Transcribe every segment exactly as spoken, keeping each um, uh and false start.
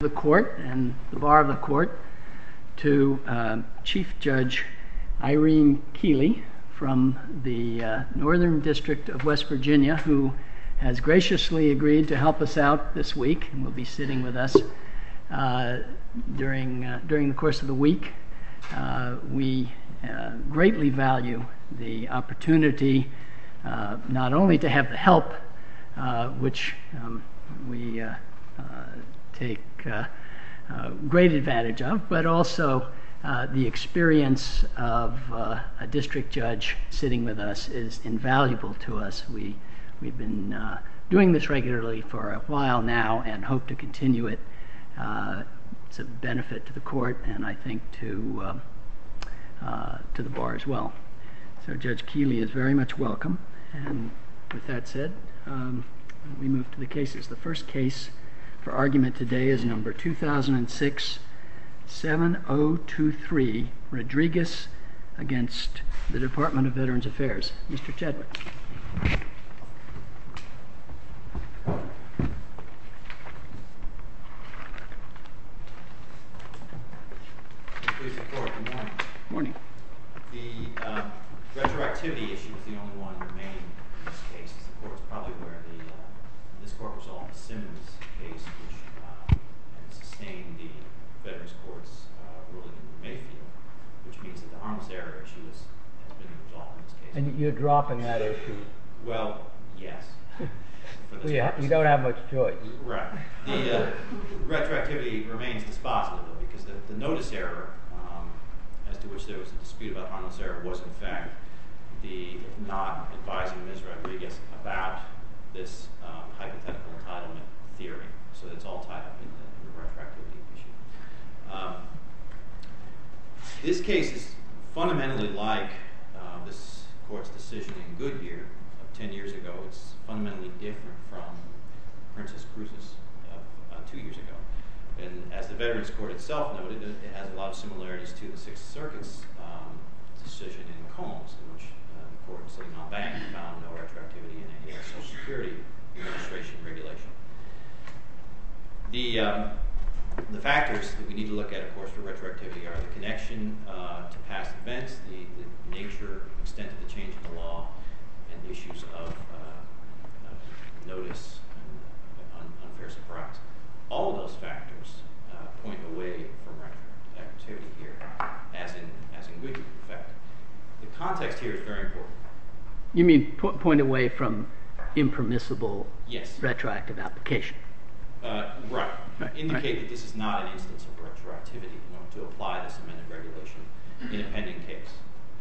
The court and the bar of the court to uh, Chief Judge Irene Keeley from the uh, Northern District of West Virginia, who has graciously agreed to help us out this week and will be sitting with us uh, during uh, during the course of the week. Uh, we uh, greatly value the opportunity uh, not only to have the help, uh, which um, we uh, uh, take uh, uh, great advantage of, but also uh, the experience of uh, a district judge sitting with us is invaluable to us. We, we've been uh, doing this regularly for a while now and hope to continue it. Uh, it's a benefit to the court and I think to, uh, uh, to the bar as well. So Judge Keeley is very much welcome. And with that said, um, we move to the cases. The first case for argument today is number two thousand six seven oh two three, Rodriguez against the Department of Veterans Affairs. Mister Chadwick. Please report. Good morning. Morning. The uh, retroactivity issue is the only one remaining in this case. The court's probably aware the uh, this court resolved the Simmons case, which uh, and sustained the Veterans Court's uh, ruling in Mayfield, which means that the harmless error issue is, has been resolved in this case. And you're dropping that issue? Well, yes. For this well, you, ha- you don't have much choice. Right. The uh, retroactivity remains dispositive, though, because the, the notice error, um, as to which there was a dispute about harmless error, was in fact the not advising Miz Rodriguez about this um, hypothetical entitlement theory. So it's all tied up in the, in the retroactivity issue. Um, this case is fundamentally like uh, this court's decision in Goodyear of ten years ago. It's fundamentally different from Princess Cruises of uh, two years ago. And as the Veterans Court itself noted, it, it has a lot of similarities to the Sixth Circuit's um, decision in Combs, in which uh, the court sitting on bank found no retroactivity in any Social Security Administration regulation. The um, the factors that we need to look at, of course, for retroactivity are the connection uh, to past events, the, the nature, extent of the change in the law, and issues of, uh, of notice and un- unfair surprise. All of those factors uh, point away from retroactivity here, as in as in Goodyear. In fact, the context here is very important. You mean po- point away from impermissible yes. retroactive application? Uh, right. right. Indicate right. that this is not an instance of retroactivity, you know, to apply this amended regulation in a pending case.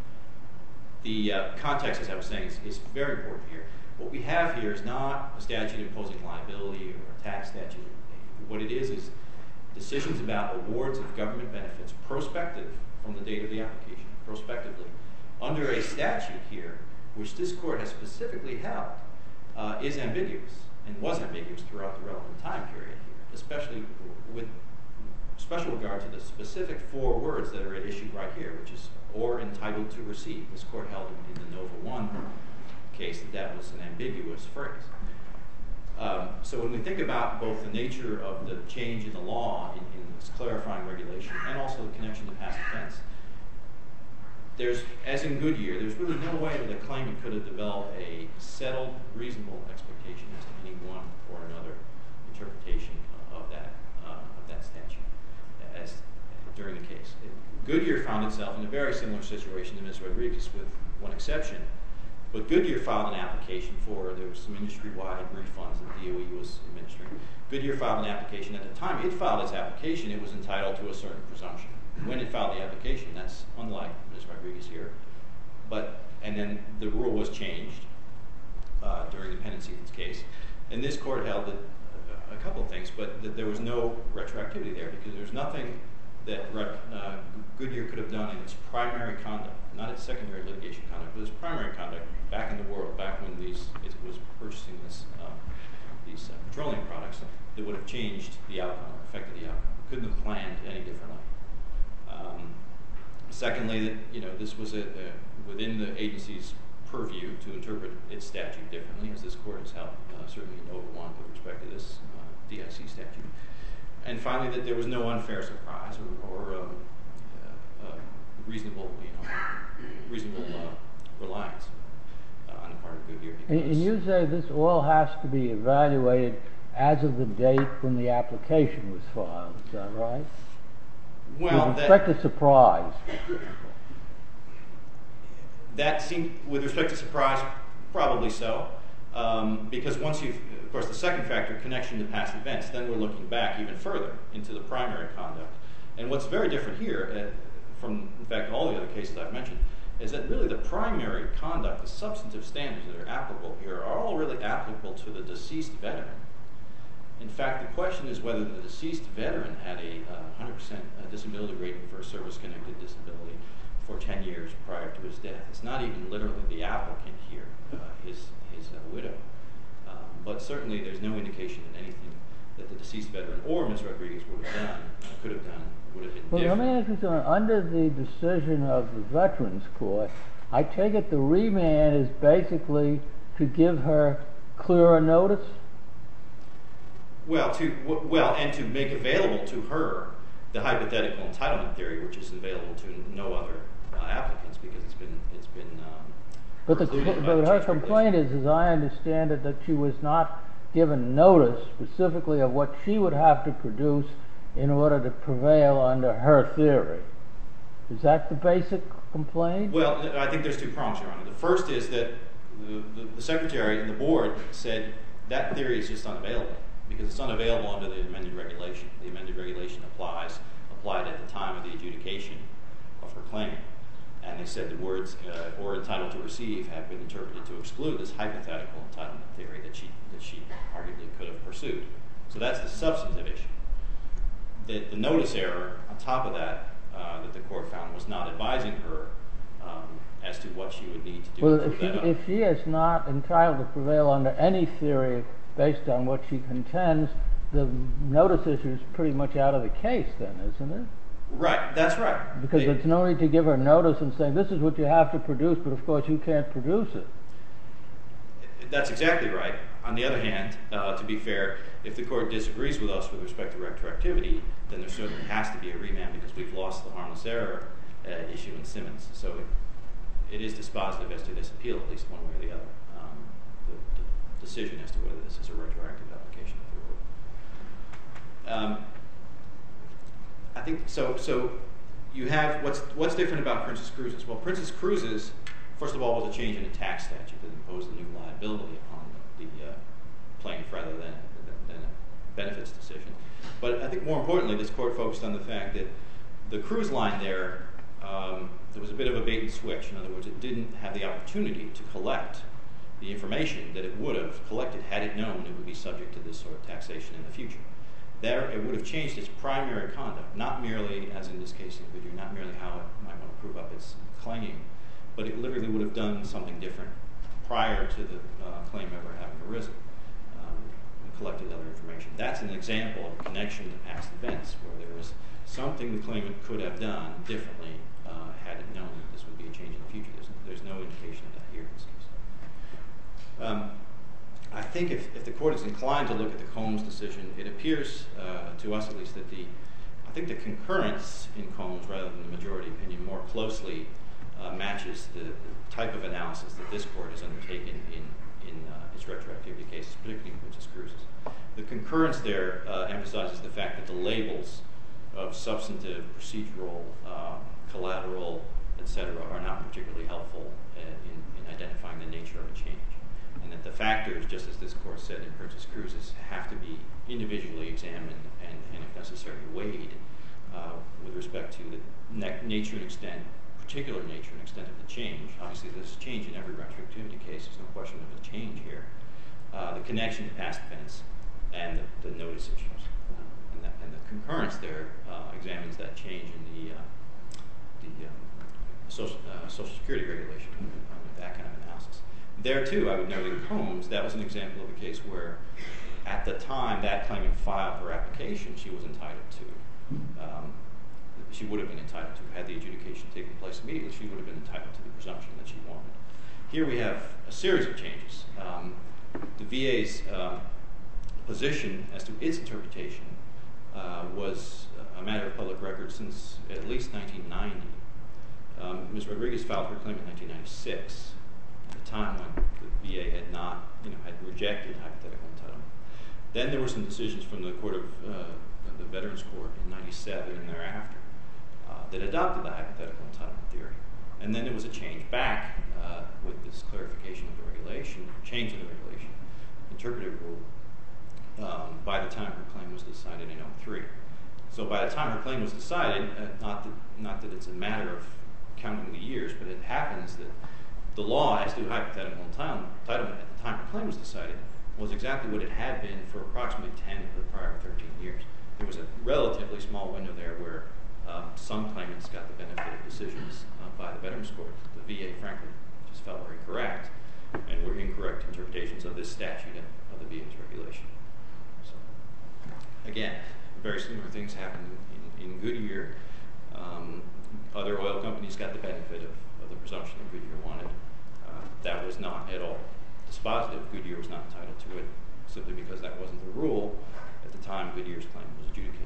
The uh, context, as I was saying, is, is very important here. What we have here is not a statute imposing liability or a tax statute. What it is is decisions about awards of government benefits prospective from the date of the application, prospectively, under a statute here, which this court has specifically held, uh, is ambiguous and was ambiguous throughout the relevant time period here, especially with special regard to the specific four words that are at issue right here, which is or entitled to receive. This court held in, in the Nova One case that that was an ambiguous phrase. Um, so when we think about both the nature of the change in the law in, in this clarifying regulation and also the connection to past offense, there's, as in Goodyear, there's really no way that a claimant could have developed a settled, reasonable expectation as to any one or another interpretation of that uh, of that statute as during the case. It, Goodyear found itself in a very similar situation to Miz Rodriguez, with one exception. But Goodyear filed an application for, there was some industry-wide refunds that the D O E was administering. Goodyear filed an application. At the time it filed its application, it was entitled to a certain presumption. When it filed the application, that's unlike Miz Rodriguez here. But, and then the rule was changed uh, during the pendency of its case. And this court held that uh, a couple of things, but that there was no retroactivity there, because there's nothing that uh, Goodyear could have done in its primary conduct, not its secondary litigation conduct, but its primary conduct back in the world, back when these it was purchasing this um, these uh, petroleum products, that would have changed the outcome, or affected the outcome. Couldn't have planned any differently. Um, secondly, that you know this was a, a, within the agency's purview to interpret its statute differently, as this court has held, uh, certainly in Nova One with respect to this uh, D I C statute. And finally, that there was no unfair surprise or, or um, uh, uh, reasonable, you know, reasonable uh, reliance uh, on the part of Goodyear. And, and you say this all has to be evaluated as of the date when the application was filed. Is that right? Well, with respect that, to surprise. That seemed, with respect to surprise, probably so. Um, because once you've, of course, the second factor, connection to past events, then we're looking back even further into the primary conduct. And what's very different here, uh, from, in fact, all the other cases I've mentioned, is that really the primary conduct, the substantive standards that are applicable here, are all really applicable to the deceased veteran. In fact, the question is whether the deceased veteran had a uh, one hundred percent disability rating for a service-connected disability for ten years prior to his death. It's not even literally the applicant here, uh, his, his uh, widow. Um, but certainly there's no indication that anything that the deceased veteran or Miz Rodriguez would have done, uh, could have done, would have been Well, different. let me ask you something. Under the decision of the Veterans Court, I take it the remand is basically to give her clearer notice? Well, to w- well, and to make available to her the hypothetical entitlement theory, which is available to no other uh, applicants because it's been it's been. Um, But the precluded by but the her Chiefs complaint is, as I understand it, that she was not given notice specifically of what she would have to produce in order to prevail under her theory. Is that the basic complaint? Well, I think there's two prongs, Your Honor. The first is that the, the, the Secretary and the Board said that theory is just unavailable because it's unavailable under the amended regulation. The amended regulation applies applied at the time of the adjudication of her claim. And they said the words uh, "or entitled to receive" have been interpreted to exclude this hypothetical entitlement theory that she that she arguably could have pursued. So that's the substantive issue. The, the notice error on top of that uh, that the court found was not advising her um, as to what she would need to do Well, to if she, prove that up. if she is not entitled to prevail under any theory based on what she contends, the notice issue is pretty much out of the case then, isn't it? Right, that's right. Because They- there's no need to give her notice and say, this is what you have to produce, but of course you can't produce it. That's exactly right. On the other hand, uh, to be fair, if the court disagrees with us with respect to retroactivity, then there certainly has to be a remand because we've lost the harmless error uh, issue in Simmons. So it, it is dispositive as to this appeal, at least one way or the other. Um, the, the decision as to whether this is a retroactive application of the rule. Um, I think so. So you have what's what's different about Princess Cruises? Well, Princess Cruises, first of all, was a change in a tax statute that imposed a new liability upon the, the uh, plaintiff rather than than a benefits decision. But I think more importantly, this court focused on the fact that the cruise line there, um, there was a bit of a bait and switch. In other words, it didn't have the opportunity to collect the information that it would have collected had it known it would be subject to this sort of taxation in the future. There, it would have changed its primary conduct, not merely, as in this case in Goodyear, not merely how it might want to prove up its claim, but it literally would have done something different prior to the uh, claim ever having arisen, um, and collected other information. That's an example of a connection to past events, where there was something the claimant could have done differently uh, had it known that this would be a change in the future. There's, there's no indication of that here in this case. Um, I think if, if the court is inclined to look at the Combs decision, it appears uh, to us at least that the, I think the concurrence in Combs rather than the majority opinion more closely uh, matches the, the type of analysis that this court has undertaken in, in uh, its retroactivity cases, particularly in Princess Cruises. The concurrence there uh, emphasizes the fact that the labels of substantive, procedural, uh, collateral, et cetera are not particularly helpful uh, in, in identifying the nature of a change. And that the factors, just as this court said in Princess Cruises, have to be individually examined and, and if necessary, weighed uh, with respect to the na- nature and extent, particular nature and extent of the change. Obviously, there's a change in every retroactivity case. There's no question of a change here. Uh, the connection to past events and the, the notice issues. Uh, and, that, and the concurrence there uh, examines that change in the, uh, the um, social, uh, Social Security regulation, uh, that kind of analysis. There, too, I would note in Combs, that was an example of a case where, at the time that claimant filed her application, she was entitled to, um, she would have been entitled to, had the adjudication taken place immediately, she would have been entitled to the presumption that she wanted. Here we have a series of changes. Um, the V A's uh, position as to its interpretation uh, was a matter of public record since at least nineteen ninety. Um, Miz Rodriguez filed her claim in nineteen ninety-six, at a time when the V A had not, you know, had rejected hypothetical entitlement. Then there were some decisions from the court of uh, the Veterans Court in ninety-seven and thereafter uh, that adopted the hypothetical entitlement theory. And then there was a change back uh, with this clarification of the regulation, change of the regulation, interpretive rule, um, by the time her claim was decided in oh three. So by the time her claim was decided, uh, not, that, not that it's a matter of counting the years, but it happens that the law as to hypothetical entitlement, entitlement at the time her claim was decided was exactly what it had been for approximately ten of the prior thirteen years. There was a relatively small window there where uh, some claimants got the benefit of decisions uh, by the Veterans Court. The V A, frankly, just felt very correct, and were incorrect interpretations of this statute and of the V A's regulation. So, again, very similar things happened in, in Goodyear. Um, other oil companies got the benefit of, of the presumption that Goodyear wanted. Uh, that was not at all dispositive. Goodyear was not entitled to it simply because that wasn't the rule at the time Goodyear's claim was adjudicated.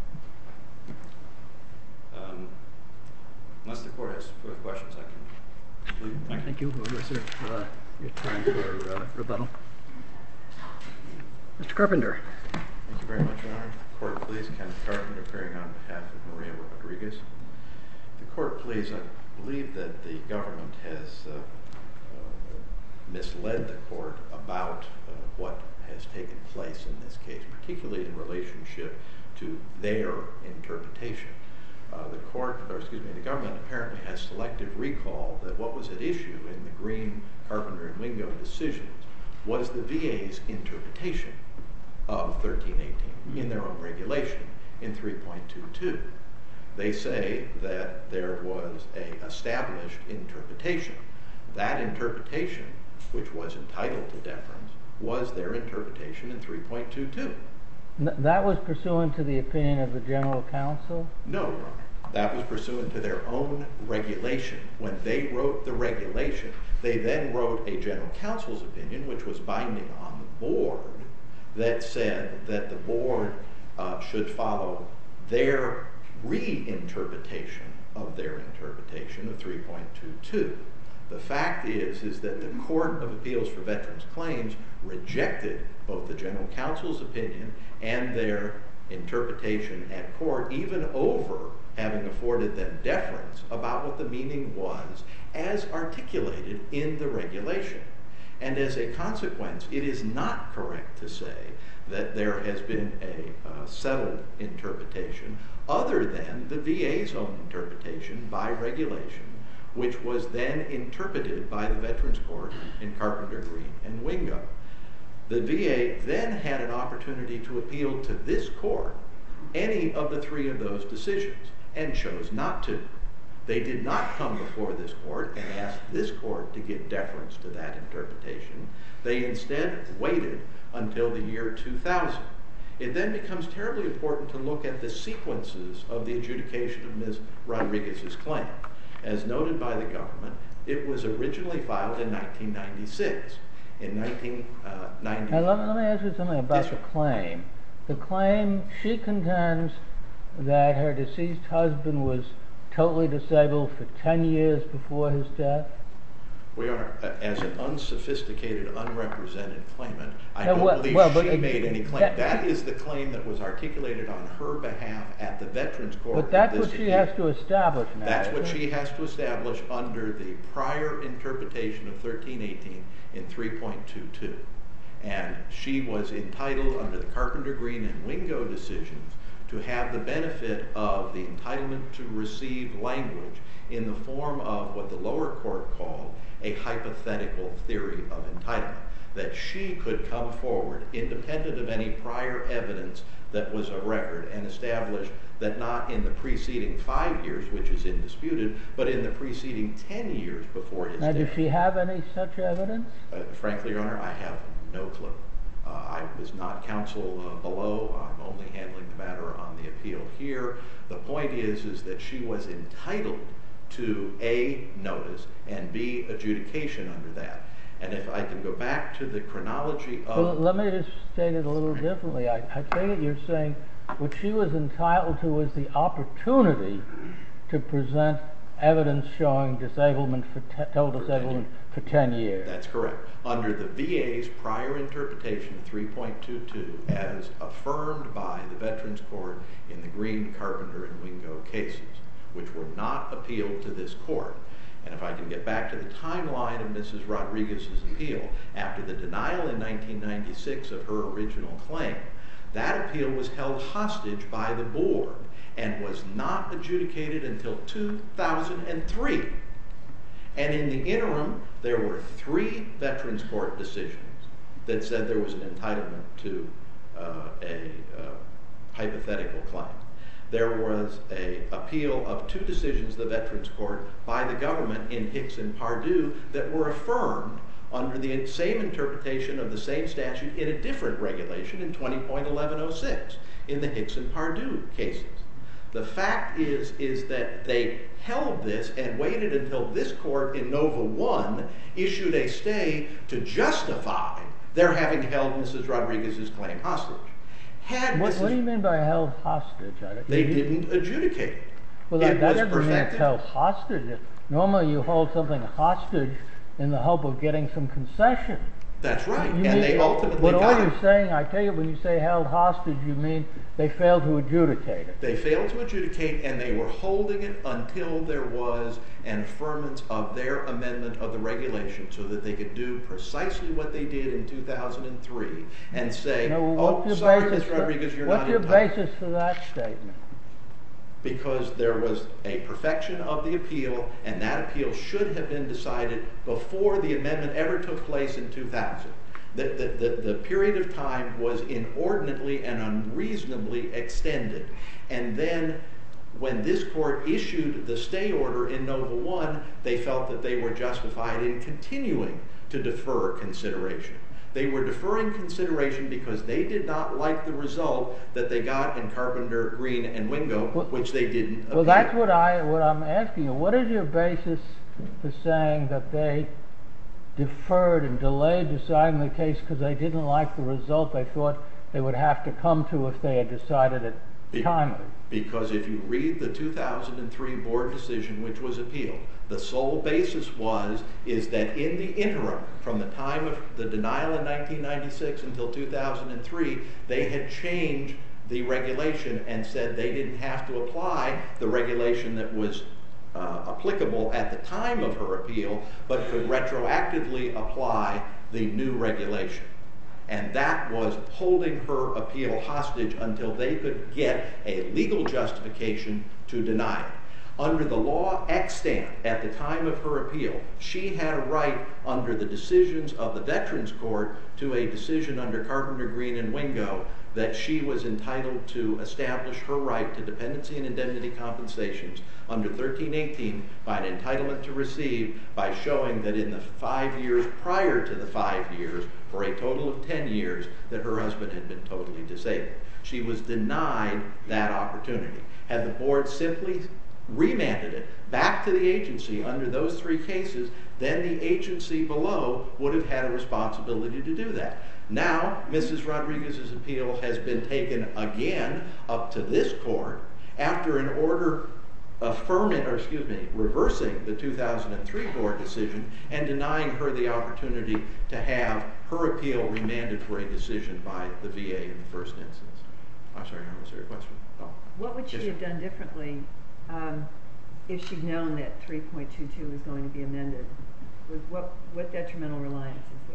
Um, unless the court has further questions, I can conclude. Thank you. Thank you. We'll reserve uh, your time for uh, rebuttal. Mister Carpenter. Thank you very much, Your Honor. Court, please. Kenneth Carpenter, appearing on behalf of Maria Rodriguez. The court, please. I believe that the government has uh, uh, misled the court about uh, what has taken place in this case, particularly in relationship to their interpretation. Uh, the court, or excuse me, the government apparently has selective recall that what was at issue in the Green, Carpenter, and Wingo decisions was the V A's interpretation of thirteen eighteen in their own regulation in three point two two. They say that there was a established interpretation. That interpretation, which was entitled to deference, was their interpretation in three point two two. That was pursuant to the opinion of the General Counsel? No, Your Honor. That was pursuant to their own regulation. When they wrote the regulation, they then wrote a General Counsel's opinion, which was binding on the board, that said that the board uh, should follow their reinterpretation of their interpretation of three point two two. The fact is, is that the Court of Appeals for Veterans Claims rejected both the General Counsel's opinion and their interpretation at court, even over having afforded them deference about what the meaning was as articulated in the regulation. And as a consequence, it is not correct to say that there has been a uh, settled interpretation other than the V A's own interpretation by regulation, which was then interpreted by the Veterans Court in Carpenter, Green, and Wingo. The V A then had an opportunity to appeal to this court any of the three of those decisions and chose not to. They did not come before this court and ask this court to give deference to that interpretation. They instead waited until the year two thousand. It then becomes terribly important to look at the sequences of the adjudication of Miz Rodriguez's claim. As noted by the government, it was originally filed in nineteen ninety-six. In nineteen ninety... Now, let, me, let me ask you something about yes, the claim. The claim, she contends that her deceased husband was totally disabled for ten years before his death? We are, uh, as an unsophisticated, unrepresented claimant, I No, don't well, believe well, she but, uh, made any claim. that- That is the claim that was articulated on her behalf at the Veterans Court. But that's of this what she appeal. has to establish now. That's what isn't it? she has to establish under the prior interpretation of thirteen eighteen in three point two two. And she was entitled under the Carpenter, Green, and Wingo decisions to have the benefit of the entitlement to receive language in the form of what the lower court called a hypothetical theory of entitlement, that she could come forward independent of any prior evidence that was a record and establish that not in the preceding five years, which is indisputed, but in the preceding ten years before his Now, death. does she have any such evidence? Uh, frankly, Your Honor, I have no clue. Uh, I was not counsel uh, below. I'm only handling the matter on the appeal here. The point is, is that she was entitled to A, notice, and B, adjudication under that. And if I can go back to the chronology of... Well, let me just state it a little differently. I, I take it you're saying what she was entitled to was the opportunity to present evidence showing disablement for te- total disablement for ten years. That's correct. Under the V A's prior interpretation of three point two two, as affirmed by the Veterans Court in the Green, Carpenter, and Wingo cases, which were not appealed to this court. And if I can get back to the timeline of Missus Rodriguez's appeal, after the denial in nineteen ninety-six of her original claim, that appeal was held hostage by the board and was not adjudicated until two thousand three. And in the interim, there were three Veterans Court decisions that said there was an entitlement to uh, a uh, hypothetical claim. There was an appeal of two decisions of the Veterans Court by the government in Hicks and Pardue that were affirmed under the same interpretation of the same statute in a different regulation in twenty point eleven oh six in the Hicks and Pardue cases. The fact is, is that they held this and waited until this court in Nova one issued a stay to justify their having held Missus Rodriguez's claim hostage. Had What, Missus what do you mean by held hostage? I don't- They you- didn't adjudicate it. Well, that, It that was doesn't mean it's perfected. held hostage. Normally you hold something hostage in the hope of getting some concession. That's right, You and mean- they ultimately But all got you're it. saying, I tell you, when you say held hostage, you mean they failed to adjudicate it. They failed to adjudicate, and they were holding it until there was an affirmance of their amendment of the regulation so that they could do precisely what they did in two thousand three and say, No, well, oh, what's your sorry, basis Miz for- Rodriguez, you're What's not your entitled. basis for that statement? Because there was a perfection of the appeal, and that appeal should have been decided before the amendment ever took place in two thousand. The, the, the, the period of time was inordinately and unreasonably extended. And then when this court issued the stay order in Nova one, they felt that they were justified in continuing to defer consideration. They were deferring consideration because they did not like the result that they got in Carpenter, Green, and Wingo, Well- which they didn't appeal. Well, that's what I what I'm asking you. What is your basis for saying that they deferred and delayed deciding the case because they didn't like the result they thought they would have to come to if they had decided it Be- timely? Because if you read the two thousand three board decision, which was appealed, the sole basis was is that in the interim, from the time of the denial in nineteen ninety-six until two thousand three, they had changed the regulation and said they didn't have to apply the regulation that was uh, applicable at the time of her appeal, but could retroactively apply the new regulation. And that was holding her appeal hostage until they could get a legal justification to deny it. Under the law extant at the time of her appeal, she had a right under the decisions of the Veterans Court to a decision under Carpenter, Green, and Wingo that she was entitled to establish her right to dependency and indemnity compensations under thirteen eighteen by an entitlement to receive by showing that in the five years prior to the five years, for a total of ten years, that her husband had been totally disabled. She was denied that opportunity. Had the board simply remanded it back to the agency under those three cases, then the agency below would have had a responsibility to do that. Now, Missus Rodriguez's appeal has been taken again up to this court after an order affirming, or excuse me, reversing the two thousand three board decision and denying her the opportunity to have her appeal remanded for a decision by the V A in the first instance. I'm sorry, was there a question? Oh. What would she Yes, have sir. done differently um, if she'd known that three point two two was going to be amended? What, what detrimental reliance is there?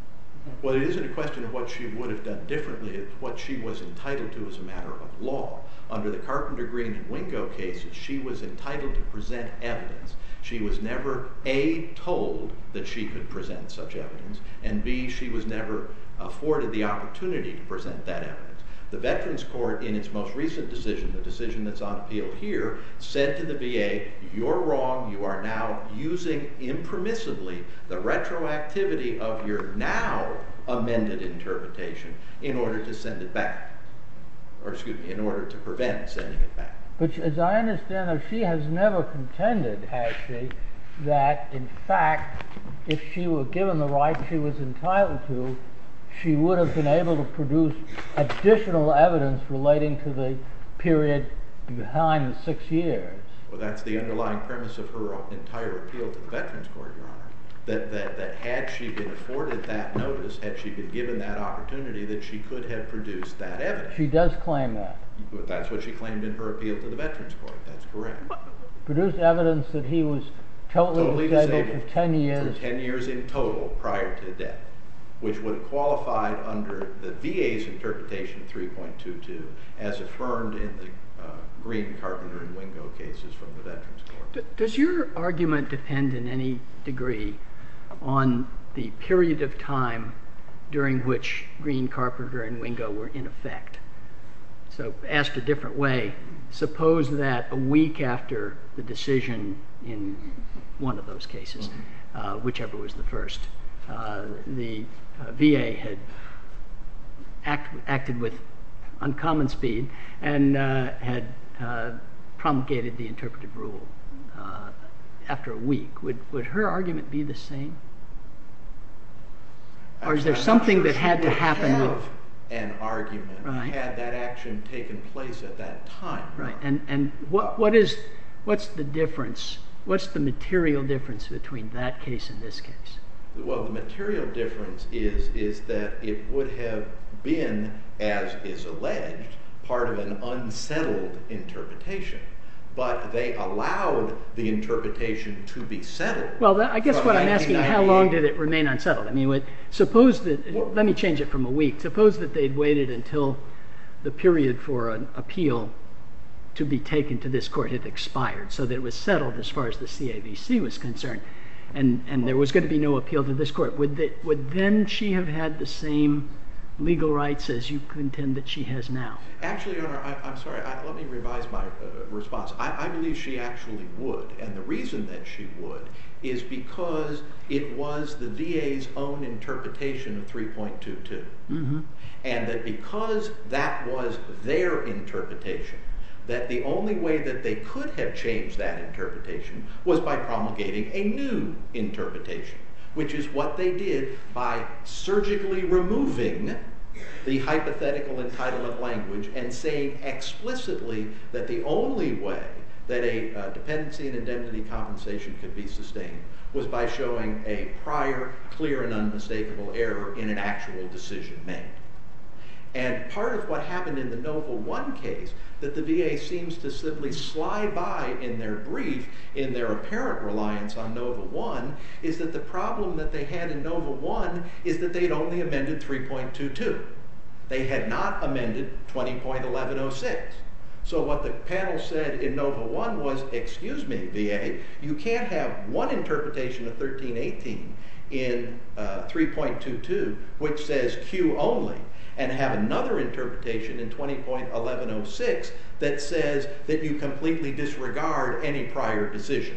Well, it isn't a question of what she would have done differently. It's what she was entitled to as a matter of law. Under the Carpenter, Green, and Wingo cases, she was entitled to present evidence. She was never, A, told that she could present such evidence, and B, she was never afforded the opportunity to present that evidence. The Veterans Court, in its most recent decision, the decision that's on appeal here, said to the V A, you're wrong, you are now using impermissibly the retroactivity of your now amended interpretation in order to send it back. Or excuse me, in order to prevent sending it back. But as I understand it, she has never contended, has she, that in fact, if she were given the right she was entitled to, she would have been able to produce additional evidence relating to the period behind the six years. Well, that's the underlying premise of her entire appeal to the Veterans Court, Your Honor. That, that, that had she been afforded that notice, had she been given that opportunity, that she could have produced that evidence. She does claim that. That's what she claimed in her appeal to the Veterans Court. That's correct. Produced evidence that he was totally, Totally disabled, disabled for ten years. For ten years in total prior to death, which would have qualified under the V A's interpretation of three point two two as affirmed in the uh, Green, Carpenter, and Wingo cases from the Veterans Court. Does your argument depend in any degree on the period of time during which Green, Carpenter, and Wingo were in effect? So, asked a different way, suppose that a week after the decision in one of those cases, uh, whichever was the first, uh, the uh, V A had act, acted with uncommon speed and uh, had uh, promulgated the interpretive rule uh, after a week. Would, would her argument be the same? Or is there I'm something not sure that had she to would happen have with an argument Right. had that action taken place at that time? right? And and what what is what's the difference? What's the material difference between that case and this case? Well, the material difference is is that it would have been, as is alleged, part of an unsettled interpretation. But they allowed the interpretation to be settled. Well, that, I guess from what I'm asking, how long did it remain unsettled? I mean, what, suppose that, Well, let me change it from a week. Suppose that they'd waited until the period for an appeal to be taken to this court had expired, so that it was settled as far as the C A V C was concerned, and, and there was going to be no appeal to this court. Would, they, would then she have had the same legal rights as you contend that she has now? Actually, Your Honor, I, I'm sorry, I, let me revise my uh, response. I, I believe she actually would, and the reason that she would is because it was the V A's own interpretation of three point two two. Mm-hmm. And that because that was their interpretation, that the only way that they could have changed that interpretation was by promulgating a new interpretation, which is what they did by surgically removing the hypothetical entitlement language and saying explicitly that the only way that a uh, dependency and indemnity compensation could be sustained was by showing a prior, clear, and unmistakable error in an actual decision made. And part of what happened in the Nova one case that the V A seems to simply slide by in their brief, in their apparent reliance on Nova one, is that the problem that they had in Nova one is that they'd only amended three point two two. They had not amended twenty point eleven oh six. So what the panel said in Nova one was, excuse me, V A, you can't have one interpretation of thirteen eighteen in uh, three point two two, which says Q only, and have another interpretation in twenty point eleven oh six that says that you completely disregard any prior decision.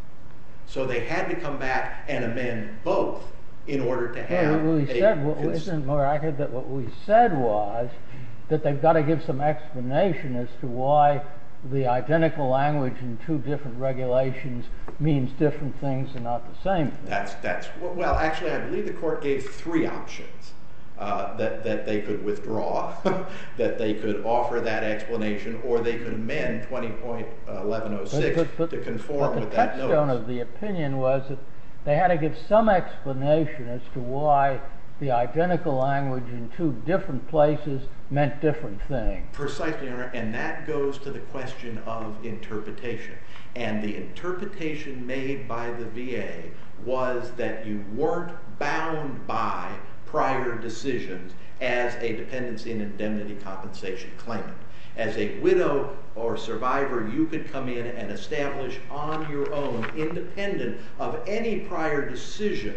So they had to come back and amend both in order to have well, we a said, well, cons- isn't it more accurate that what we said was that they've got to give some explanation as to why the identical language in two different regulations means different things and not the same thing. That's, that's, well, actually, I believe the court gave three options. Uh, that, that they could withdraw, that they could offer that explanation, or they could amend twenty point eleven oh six But- but- to but- conform but with the that touchstone notice. of the opinion was that they had to give some explanation as to why the identical language in two different places meant different things. Precisely, Your Honor, and that goes to the question of interpretation. And the interpretation made by the V A was that you weren't bound by prior decisions as a dependency and indemnity compensation claimant. As a widow or survivor, you could come in and establish on your own, independent of any prior decision,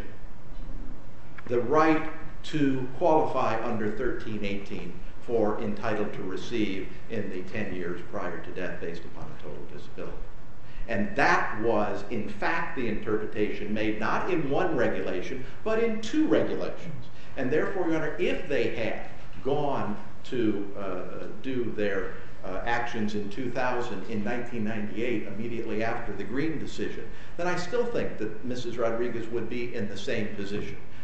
the right to qualify under thirteen eighteen for entitled to receive in the ten years prior to death based upon a total disability. And that was, in fact, the interpretation made not in one regulation, but in two regulations. And therefore, Your Honor, if they had gone to uh, do their uh, actions in two thousand, in nineteen ninety-eight, immediately after the Green decision, then I still think that Missus Rodriguez would be in the same position.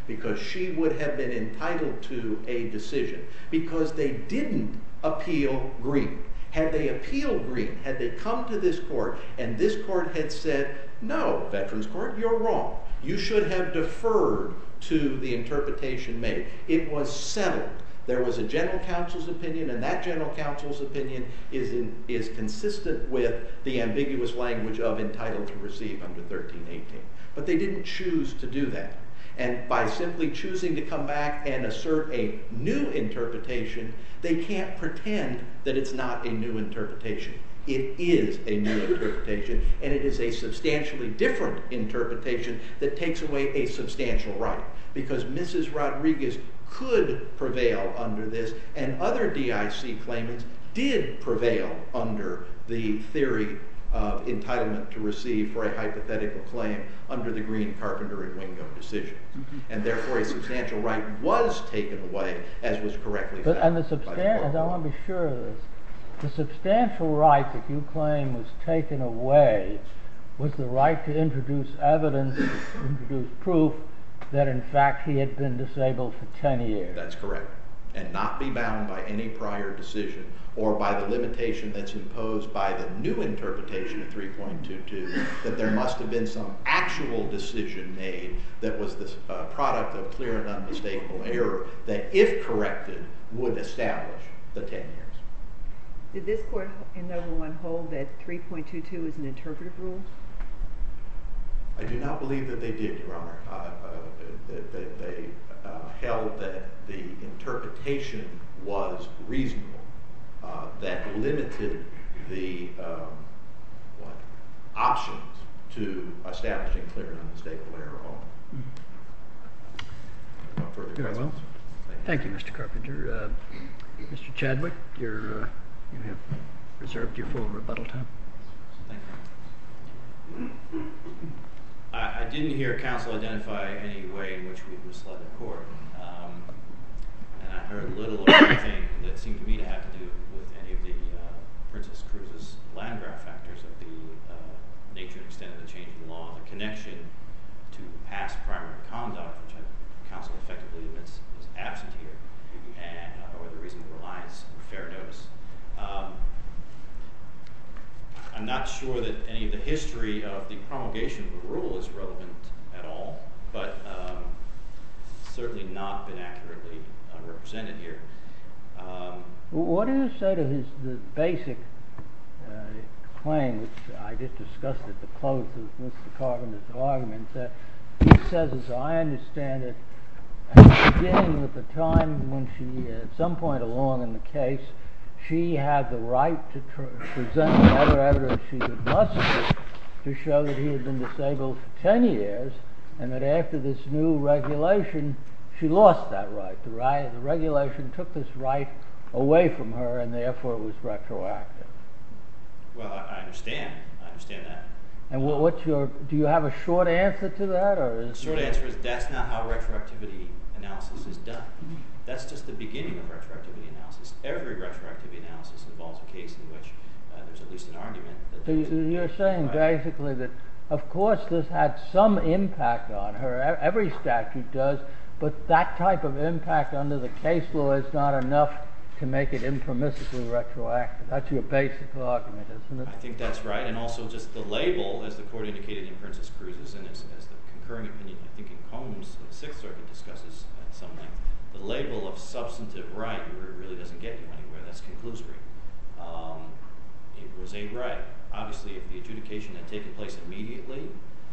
because she would have been entitled to a decision because they didn't appeal Green. Had they appealed Green, had they come to this court and this court had said, no, Veterans Court, you're wrong. You should have deferred to the interpretation made. It was settled. There was a general counsel's opinion, and that general counsel's opinion is, in, is consistent with the ambiguous language of entitled to receive under thirteen eighteen. But they didn't choose to do that. And by simply choosing to come back and assert a new interpretation, they can't pretend that it's not a new interpretation. It is a new interpretation, and it is a substantially different interpretation that takes away a substantial right. Because Missus Rodriguez could prevail under this, and other D I C claimants did prevail under the theory of entitlement to receive for a hypothetical claim under the Green, Carpenter, and Wingo decisions. Mm-hmm. And therefore a substantial right was taken away, as was correctly but, found. And the substantial, I want to be sure of this, the substantial right that you claim was taken away was the right to introduce evidence, introduce proof that in fact he had been disabled for ten years. That's correct. And not be bound by any prior decision or by the limitation that's imposed by the new interpretation of three point two two, that there must have been some actual decision made that was the uh, product of clear and unmistakable error that, if corrected, would establish the ten years. Did this court in Noble One hold that three point two two is an interpretive rule? I do not believe that they did, Your Honor. Uh, uh, that, that they uh, held that the interpretation was reasonable, uh, that limited the um, what, options to establishing clear and unmistakable error only. Mm-hmm. No further Very questions. well. Thank you, Mister Carpenter. Uh, Mister Chadwick, you're, uh, you have reserved your full rebuttal time. Thank you. I, I didn't hear counsel identify any way in which we've misled the court. Um, and I heard little or anything that seemed to me to have to do with any of the uh, Princess Cruz's Landgraf factors of the uh, nature and extent of the change in law, the connection to past primary conduct, which I, counsel effectively admits is absent here, and uh, or the reasonable reliance and fair notice. Um, I'm not sure that any of the history of the promulgation of the rule is relevant at all, but um, certainly not been accurately uh, represented here. Um, What do you say to his the basic uh, claim, which I just discussed at the close of Mister Carpenter's argument, that he says, as I understand it, beginning with the time when she, at some point along in the case, she had the right to tr- present whatever evidence she could muster to show that he had been disabled for ten years, and that after this new regulation, she lost that right. The, right, the regulation took this right away from her, and therefore it was retroactive. well, I, I understand. I understand that. And what, what's your? Do you have a short answer to that, or is The short answer is that's not how retroactivity analysis is done. That's just the beginning of retroactivity analysis. Every retroactivity analysis involves a case in which uh, there's at least an argument that So you, you're saying right. basically that, of course, this had some impact on her. Every statute does, but that type of impact under the case law is not enough to make it impermissibly retroactive. That's your basic argument, isn't it? I think that's right, and also just the label, as the court indicated in Princess Cruz's, and as, as the concurring opinion, I think in Combs, the Sixth Circuit discusses at some length, the label of substantive right really doesn't get you anywhere. That's conclusory. Um, it was a right. Obviously, if the adjudication had taken place immediately,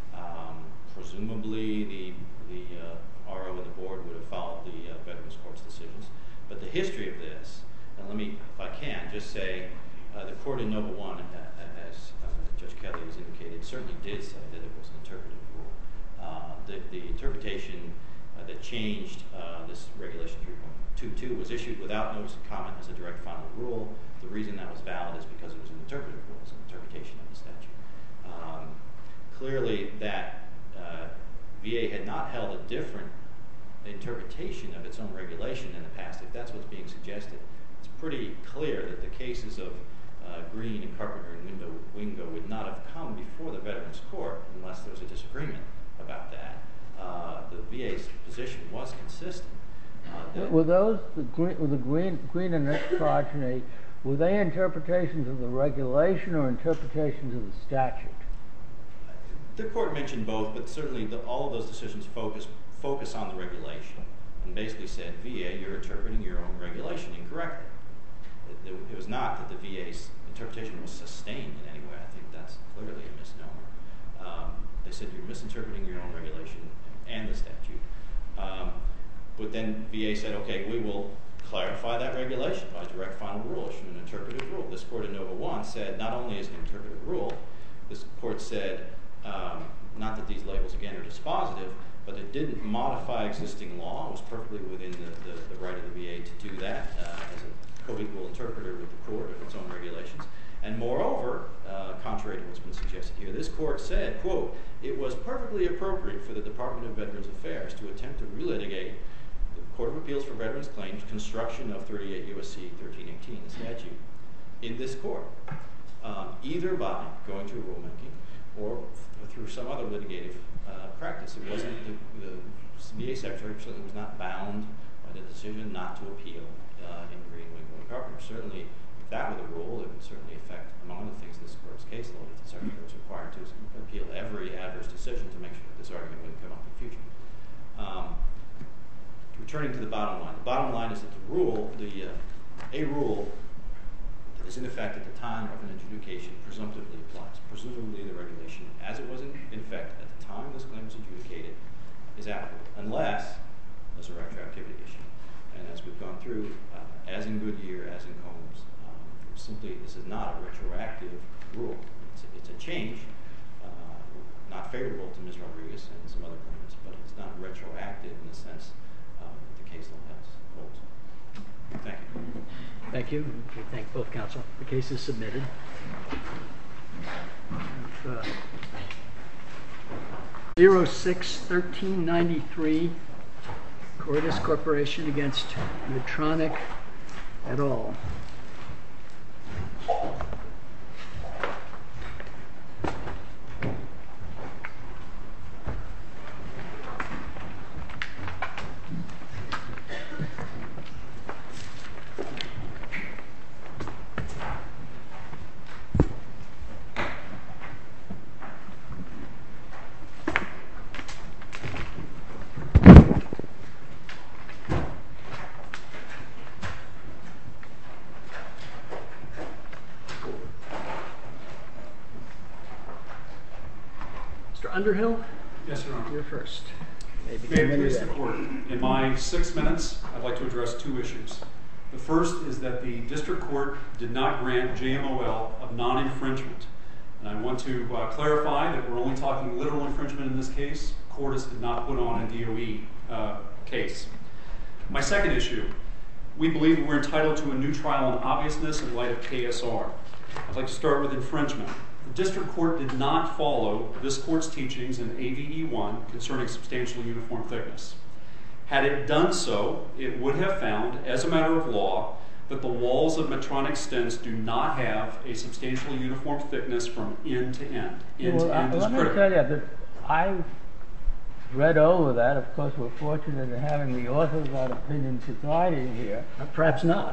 um, presumably the the uh, R O and the board would have followed the uh, Veterans Court's decisions. But the history of this, and let me, if I can, just say uh, the court in Noble One, uh, as uh, Judge Kelly has indicated, certainly did say that it was an interpretive rule. Uh, the, the interpretation uh, that changed uh, this regulation three point two two was issued without notice of comment as a direct final rule. The reason that was valid is because it was an interpretive rule, it was an interpretation of the statute. Um, clearly, that uh, V A had not held a different interpretation of its own regulation in the past. If that's what's being suggested, it's pretty clear that the cases of uh, Green and Carpenter and Wingo, Wingo would not have come before the Veterans Court unless there was a disagreement about that. Uh, the V A's position was system. Uh, Were those, the Green, were the Green, Green and its progeny, were they interpretations of the regulation or interpretations of the statute? The court mentioned both, but certainly the, all of those decisions focus focus on the regulation, and basically said, V A, you're interpreting your own regulation incorrectly. It, it, it was not that the V A's interpretation was sustained in any way. I think that's clearly a misnomer. Um, they said you're misinterpreting your own regulation and the statute. Um, but then V A said, okay, we will clarify that regulation by direct final rule, issue an interpretive rule. This court in Nova one said not only is it an interpretive rule, this court said um, not that these labels again are dispositive, but it didn't modify existing law. It was perfectly within the, the, the right of the V A to do that uh, as a co-equal interpreter with the court of its own regulations. And moreover, uh, contrary to what's been suggested here, this court said, quote, it was perfectly appropriate for the Department of Veterans Affairs to attempt to relitigate the Court of Appeals for Veterans Claims construction of thirty-eight U S C thirteen eighteen, the statute, in this court, um, either by going to rulemaking or f- through some other litigative uh, practice. It wasn't, the, the V A Secretary certainly was not bound by the decision not to appeal uh, in Green, Wingo, and Carpenter. Certainly, if that were the rule, it would certainly affect, among other things, this court's case law, if the Secretary was required to appeal every adverse decision to make sure that this argument wouldn't come up in the future. Um, returning to the bottom line, the bottom line is that the rule, the uh, a rule that is in effect at the time of an adjudication presumptively applies. Presumably the regulation, as it was in, in effect at the time this claim was adjudicated, is applicable, unless there's a retroactivity issue. And as we've gone through, uh, as in Goodyear, as in Combs, um, simply this is not a retroactive rule. It's a, it's a change, uh, not favorable to Miz Rodriguez and some other claimants, but it's not retroactive in the sense um, that the case law has holds. Thank you. Thank you. We thank both counsel. The case is submitted. Uh, zero six thirteen ninety-three Cordis Corporation against Medtronic et al. Mister Underhill? Yes, Your Honor. You're first. Maybe May it please the Court. In my six minutes, I'd like to address two issues. The first is that the District Court did not grant J M O L of non-infringement. And I want to uh, clarify that we're only talking literal infringement in this case. Cordis did not put on a D O E uh, case. My second issue, we believe we're entitled to a new trial on obviousness in light of K S R. I'd like to start with infringement. The District Court did not follow this Court's teachings in A V E one concerning substantial uniform thickness. Had it done so, it would have found, as a matter of law, that the walls of Medtronic stents do not have a substantially uniform thickness from end to end. End well, to end uh, is let critical. me tell you that I read over that. Of course, we're fortunate in having the author of that opinion presiding here. Uh, perhaps not.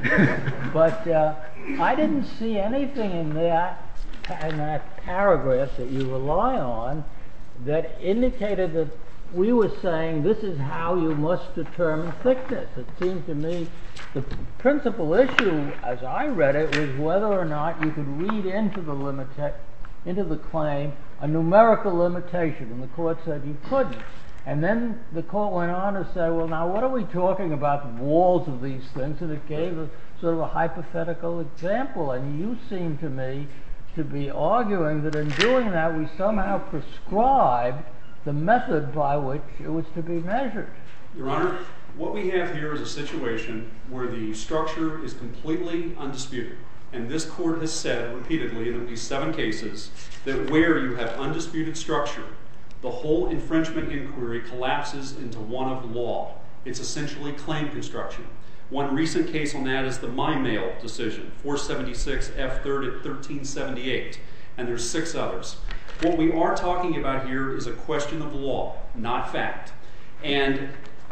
But uh, I didn't see anything in that, in that paragraph that you rely on that indicated that we were saying this is how you must determine thickness. It seemed to me the principal issue, as I read it, was whether or not you could read into the limita- into the claim a numerical limitation, and the court said you couldn't. And then the court went on to say, well, now what are we talking about, the walls of these things? And it gave a sort of a hypothetical example, and you seem to me to be arguing that in doing that we somehow prescribed the method by which it was to be measured. Your Honor, what we have here is a situation where the structure is completely undisputed. And this Court has said repeatedly in at least seven cases that where you have undisputed structure, the whole infringement inquiry collapses into one of law. It's essentially claim construction. One recent case on that is the MyMail decision, four seventy-six F thirteen seventy-eight, and there's six others. What we are talking about here is a question of law, not fact. And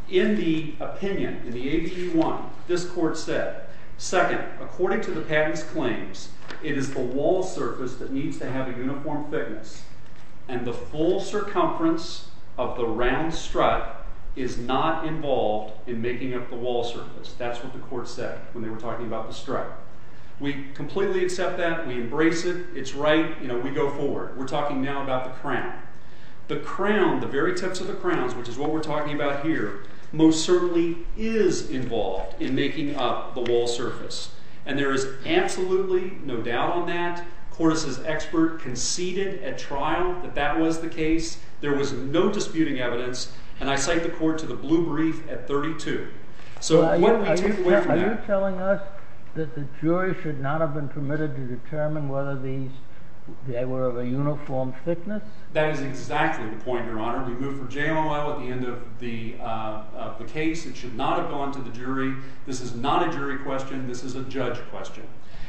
In the opinion, in the A B E one, this court said, second, according to the patent's claims, it is the wall surface that needs to have a uniform thickness, and the full circumference of the round strut is not involved in making up the wall surface. That's what the court said when they were talking about the strut. We completely accept that. We embrace it. It's right. You know, we go forward. We're talking now about the crown. The crown, the very tips of the crowns, which is what we're talking about here, most certainly is involved in making up the wall surface. And there is absolutely no doubt on that. Cordis's expert conceded at trial that that was the case. There was no disputing evidence, and I cite the court to the blue brief at thirty-two. So well, what you, we take away from are that... Are you telling us that the jury should not have been permitted to determine whether these they were of a uniform thickness? That is exactly the point, Your Honor. We moved for J M O L at the end of the, uh, of the case. It should not have gone to the jury. This is not a jury question. This is a judge question.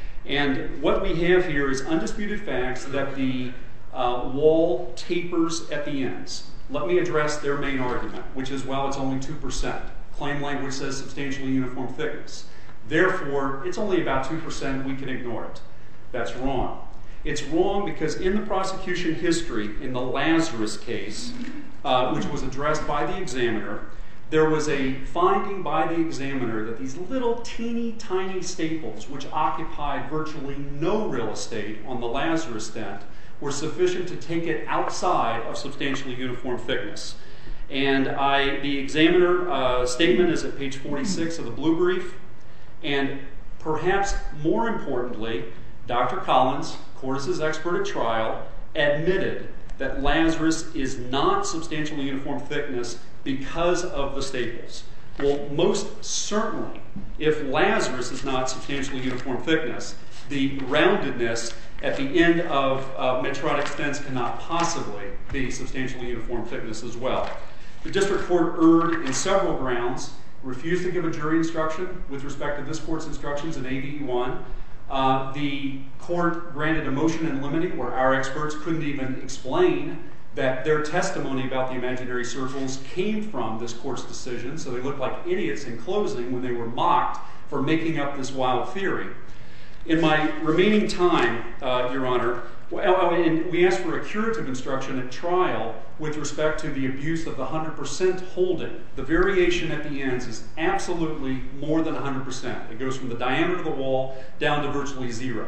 And what we have here is undisputed facts that the uh, wall tapers at the ends. Let me address their main argument, which is, well, it's only two percent. Claim language says substantially uniform thickness. Therefore, it's only about two percent. We can ignore it. That's wrong. It's wrong because in the prosecution history, in the Lazarus case, uh, which was addressed by the examiner, there was a finding by the examiner that these little teeny tiny staples, which occupied virtually no real estate on the Lazarus stent, were sufficient to take it outside of substantially uniform thickness. And I, the examiner uh, statement is at page forty-six of the blue brief. And perhaps more importantly, Doctor Collins, Cordis's expert at trial, admitted that Lazarus is not substantially uniform thickness because of the staples. Well, most certainly, if Lazarus is not substantially uniform thickness, the roundedness at the end of uh, Medtronic stents cannot possibly be substantially uniform thickness as well. The district court erred in several grounds, refused to give a jury instruction with respect to this court's instructions in A B E one. Uh, the court granted a motion in limine where our experts couldn't even explain that their testimony about the imaginary circles came from this court's decision, so they looked like idiots in closing when they were mocked for making up this wild theory. In my remaining time, uh, Your Honor, well, and we asked for a curative instruction at trial with respect to the abuse of the one hundred percent holding. The variation at the ends is absolutely more than one hundred percent. It goes from the diameter of the wall down to virtually zero.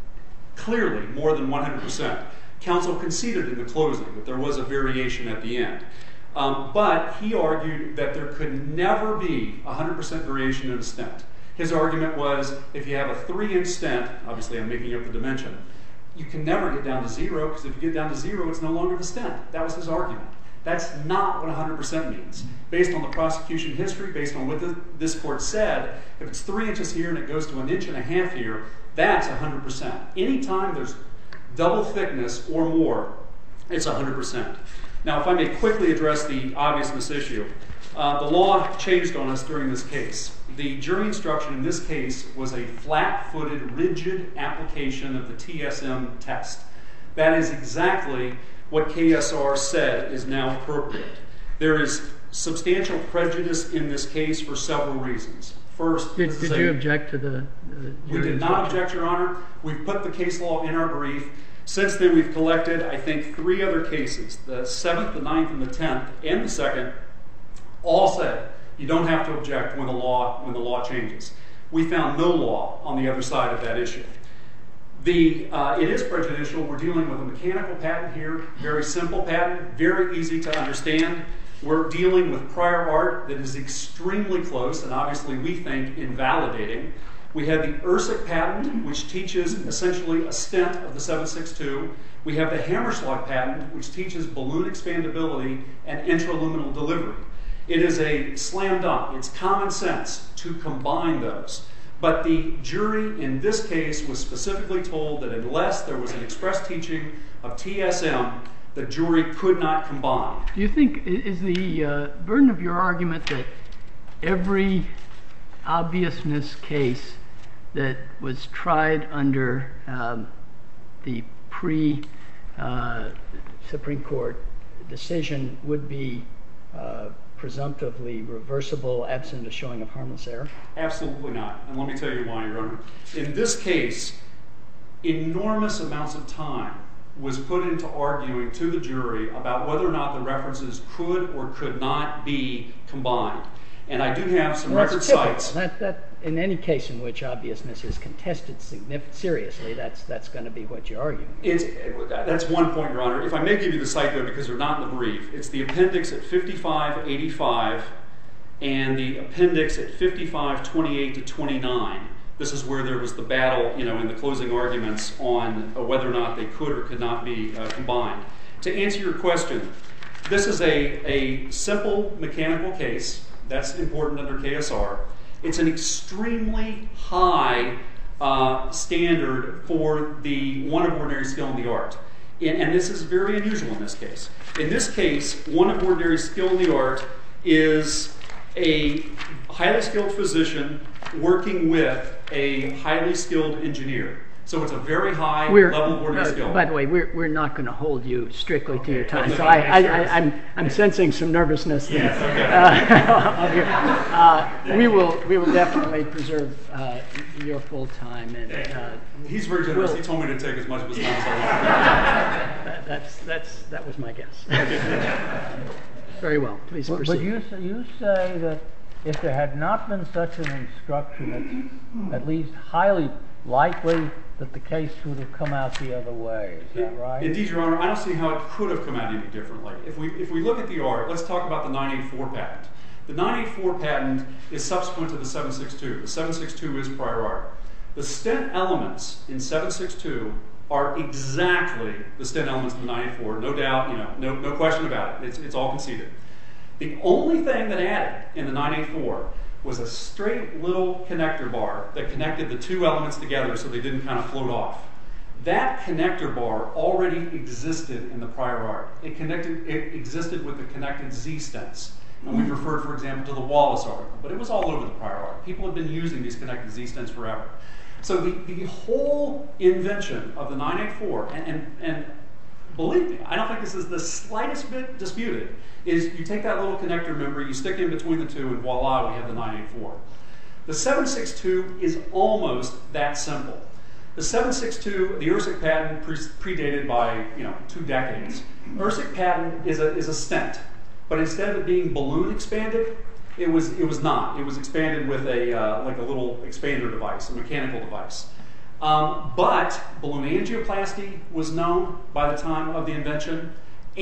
Clearly more than one hundred percent. Counsel conceded in the closing that there was a variation at the end. Um, but he argued that there could never be one hundred percent variation in a stent. His argument was, if you have a three-inch stent, obviously I'm making up the dimension, you can never get down to zero, because if you get down to zero, it's no longer the stent. That was his argument. That's not what one hundred percent means. Based on the prosecution history, based on what the, this court said, if it's three inches here and it goes to an inch and a half here, that's one hundred percent. Anytime there's double thickness or more, it's one hundred percent. Now, if I may quickly address the obviousness issue, uh, the law changed on us during this case. The jury instruction in this case was a flat-footed, rigid application of the T S M test. That is exactly what K S R said is now appropriate. There is substantial prejudice in this case for several reasons. First, did, did you a, object to the, the we did not object, Your Honor. We've put the case law in our brief. Since then, we've collected, I think, three other cases. The seventh, the ninth, and the tenth, and the second, all said you don't have to object when the law when the law changes. We found no law on the other side of that issue. The uh, it is prejudicial. We're dealing with a mechanical patent here, very simple patent, very easy to understand. We're dealing with prior art that is extremely close and obviously we think invalidating. We have the Ersic patent, which teaches essentially a stent of the seven six two. We have the Hammerschlag patent, which teaches balloon expandability and intraluminal delivery. It is a slam dunk. It's common sense to combine those. But the jury in this case was specifically told that unless there was an express teaching of T S M, the jury could not combine. Do you think, is the uh, burden of your argument that every obviousness case that was tried under um, the pre uh, Supreme Court decision would be uh, presumptively reversible absent a showing of harmless error? Absolutely not. And let me tell you why, Your Honor. In this case, enormous amounts of time was put into arguing to the jury about whether or not the references could or could not be combined. And I do have some Well, record that's typical. sites. That, that, in any case in which obviousness is contested signif- seriously, that's, that's going to be what you're arguing. It's, that's one point, Your Honor. If I may give you the site, though, because they're not in the brief. It's the appendix at fifty-five eighty-five and the appendix at fifty-five twenty-eight to twenty-nine. This is where there was the battle, you know, in the closing arguments on uh, whether or not they could or could not be uh, combined. To answer your question, this is a, a simple mechanical case. That's important under K S R. It's an extremely high uh, standard for the one of ordinary skill in the art. And, and this is very unusual in this case. In this case, one of ordinary skill in the art is a highly skilled physician working with a highly skilled engineer. So it's a very high We're, level of ordinary uh, skill. By the way, we're, we're not going to hold you strictly to your time, Okay. so I, I, I, I'm, I'm sensing some nervousness. Yes, okay. Uh, of your- uh, we will we will definitely preserve uh, your full time, and uh, He's very generous. we'll- He told me to take as much of his time as I that, that's that's that was my guess. Very well. Please But, proceed. but you, say- you say that if there had not been such an instruction, it's at least highly likely that the case would have come out the other way. Is that right? Indeed, Your Honor. I don't see how it could have come out any differently. If we if we look at the art, let's talk about the nine eighty-four patent. The nine eighty-four patent is subsequent to the seven sixty-two. The seven sixty-two is prior art. The stent elements in seven sixty-two are exactly the stent elements in the nine eighty-four. No doubt, you know, no no question about it. It's it's all conceded. The only thing that added in the nine eighty-four was a straight little connector bar that connected the two elements together so they didn't kind of float off. That connector bar already existed in the prior art. It connected. It existed with the connected Z stents. And we've referred, for example, to the Wallace article, but it was all over the prior art. People have been using these connected Z stents forever. So the, the whole invention of the nine eighty-four, and, and, and believe me, I don't think this is the slightest bit disputed, is you take that little connector member, you stick it in between the two, and voila, we have the nine eighty-four. The seven sixty-two is almost that simple. The seven sixty-two, the Ersic patent, pre predated by you know two decades. Ersic patent is a, is a stent, but instead of it being balloon expanded, it was, it was not. It was expanded with a, uh, like a little expander device, a mechanical device. Um, but balloon angioplasty was known by the time of the invention,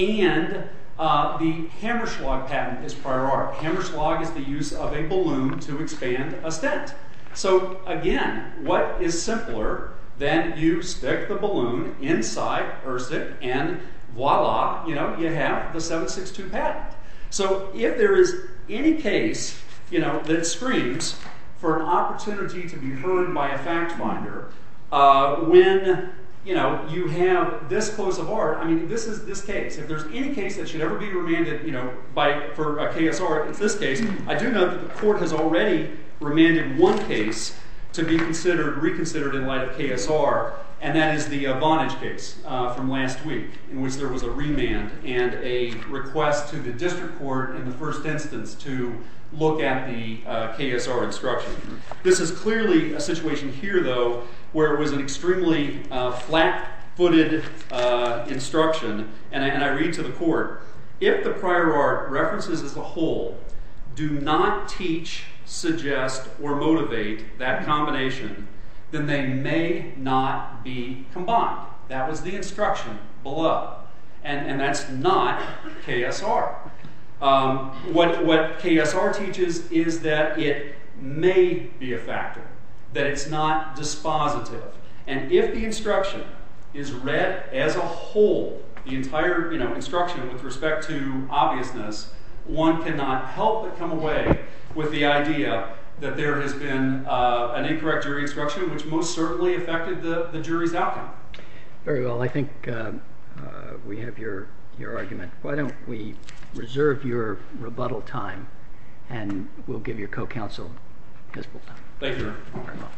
and uh, the Hammerschlag patent is prior art. Hammerschlag is the use of a balloon to expand a stent. So again, what is simpler than you stick the balloon inside Ersic and voila, you know, you have the seven sixty-two patent. So if there is any case, you know, that screams for an opportunity to be heard by a fact finder, uh, when you know you have this close of art, I mean, this is this case. If there's any case that should ever be remanded, you know, by for a K S R, it's this case. I do know that the court has already remanded one case to be considered, reconsidered in light of K S R, and that is the uh, Vonage case uh, from last week, in which there was a remand and a request to the district court in the first instance to look at the uh, K S R instruction. This is clearly a situation here, though, where it was an extremely uh, flat-footed uh, instruction, and I, and I read to the court, if the prior art references as a whole do not teach, suggest, or motivate that combination, then they may not be combined. That was the instruction below. And, and that's not K S R. Um, what, what K S R teaches is that it may be a factor, that it's not dispositive. And if the instruction is read as a whole, the entire you know, instruction with respect to obviousness, one cannot help but come away with the idea that there has been uh, an incorrect jury instruction, which most certainly affected the, the jury's outcome. Very well. I think uh, uh, we have your, your argument. Why don't we reserve your rebuttal time, and we'll give your co-counsel his full time. Thank you. Very well.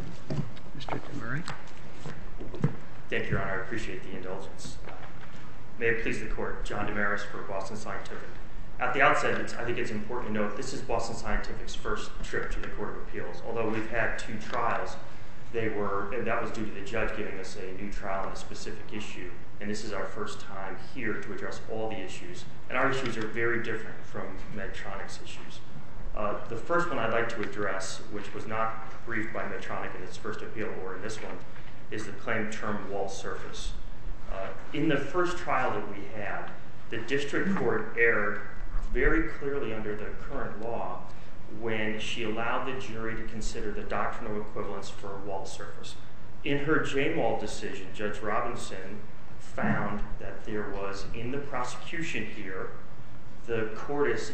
Mister Murray. Thank you, Your Honor. I appreciate the indulgence. May it please the Court, John Damaris for Boston Scientific. At the outset, it's, I think it's important to note this is Boston Scientific's first trip to the Court of Appeals. Although we've had two trials, they were, and that was due to the judge giving us a new trial on a specific issue, and this is our first time here to address all the issues. And our issues are very different from Medtronic's issues. Uh, the first one I'd like to address, which was not briefed by Medtronic in its first appeal or in this one, is the claimed term wall surface. Uh, in the first trial that we had, the district court erred very clearly under the current law when she allowed the jury to consider the doctrinal equivalence for a wall surface. In her J-Mall decision, Judge Robinson found that there was, in the prosecution here, the courtis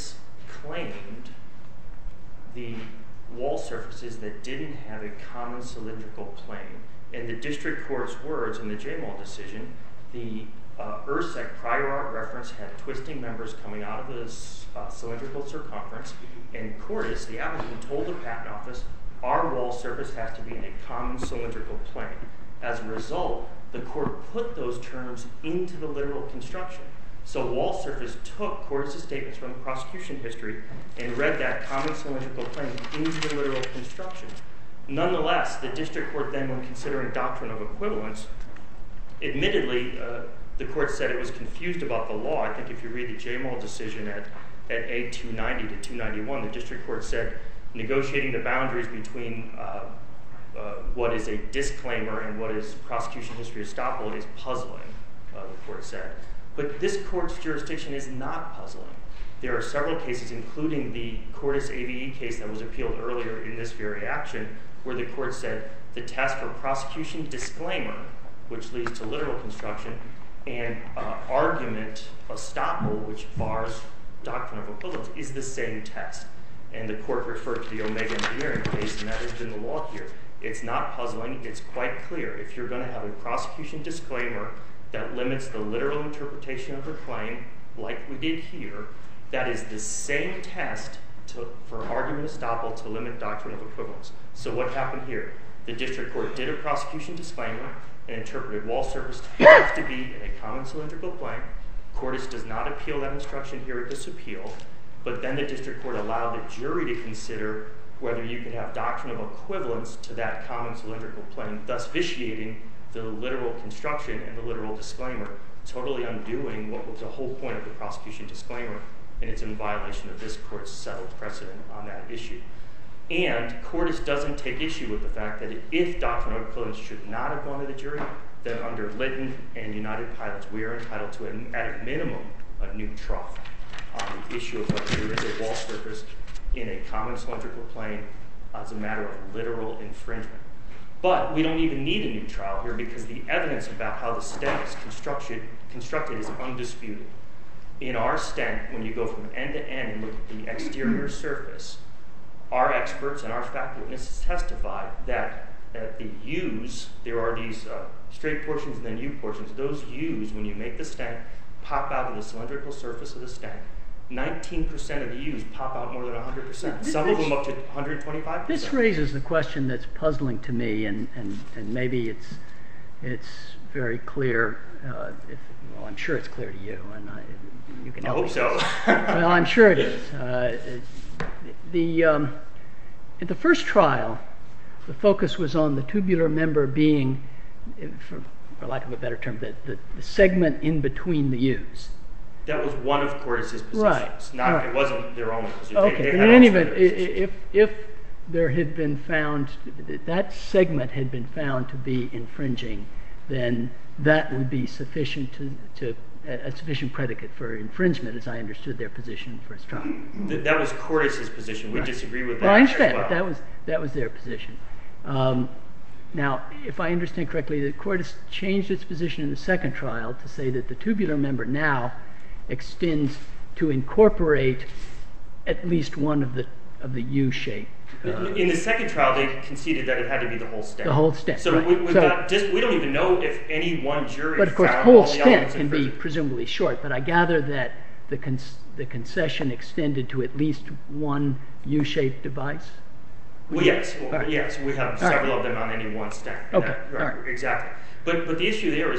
disclaimed the wall surfaces that didn't have a common cylindrical plane. In the district court's words in the J-Mall decision, the uh, Ursec prior art reference had twisting members coming out of the uh, cylindrical circumference, and Cordis, the applicant, told the patent office, our wall surface has to be in a common cylindrical plane. As a result, the court put those terms into the literal construction. So wall surface took Cordis' statements from the prosecution history and read that common cylindrical plane into the literal construction. Nonetheless, the district court then, when considering doctrine of equivalence, admittedly, uh, the court said it was confused about the law. I think if you read the J-Mall decision at, at A two ninety to two ninety-one, the district court said negotiating the boundaries between uh, uh, what is a disclaimer and what is prosecution history estoppel is puzzling, uh, the court said. But this court's jurisdiction is not puzzling. There are several cases, including the Cordis A V E case that was appealed earlier in this very action, where the court said the test for prosecution disclaimer, which leads to literal construction, and uh, argument estoppel, which bars doctrine of equivalence, is the same test. And the court referred to the Omega Engineering case, and that has been the law here. It's not puzzling. It's quite clear. If you're going to have a prosecution disclaimer that limits the literal interpretation of a claim, like we did here, that is the same test to, for argument estoppel to limit doctrine of equivalence. So what happened here? The district court did a prosecution disclaimer and interpreted wall surface to have to be in a common cylindrical plane. Cordis does not appeal that instruction here at this appeal, but then the district court allowed the jury to consider whether you could have doctrine of equivalence to that common cylindrical plane, thus vitiating the literal construction and the literal disclaimer, totally undoing what was the whole point of the prosecution disclaimer, and it's in violation of this court's settled precedent on that issue. And Cordis doesn't take issue with the fact that if doctrine of equivalence should not have gone to the jury, then under Litton and United Pilots, we are entitled to, at a minimum, a new trial on the issue of whether there is a wall surface in a common cylindrical plane as a matter of literal infringement. But we don't even need a new trial here because the evidence about how the stent is constructed, constructed is undisputed. In our stent, when you go from end to end and look at the exterior surface, our experts and our fact witnesses testified that at the U's, there are these uh, straight portions and then U portions. Those U's, when you make the stent, pop out of the cylindrical surface of the stent. nineteen percent of the U's pop out more than one hundred percent. Some of them up to one hundred twenty-five percent. This raises the question that's puzzling to me, and, and, and maybe it's it's very clear. Uh, if, well, I'm sure it's clear to you, and I, you can help I hope me. so. Well, I'm sure it is. Uh, the um, at the first trial, the focus was on the tubular member being, for, for lack of a better term, the, the, the segment in between the U's. That was one of Cordis' positions. Right. Not, right. It wasn't their only position. Okay, they, they but had in any event, alternative positions. if, if there had been found, that segment had been found to be infringing, then that would be sufficient to, to a sufficient predicate for infringement, as I understood their position in the first trial. Th- that was Cordis' position. We Right. disagree with that. Well, I understand, as but that was, that was their position. Um, now, if I understand correctly, the court has changed its position in the second trial to say that the tubular member now extends to incorporate at least one of the of the U-shape. Uh, In the second trial, they conceded that it had to be the whole stent. The whole stent, So right. we, we've So- got just, we don't even know if any one jury But of course, found whole all the stent elements can be infringing. presumably short. But I gather that the con- the concession extended to at least one U-shaped device. Well, yes, well, All right. yes, we have All several right. of them on any one stent. Okay, That- right, all right. exactly. But but the issue there is that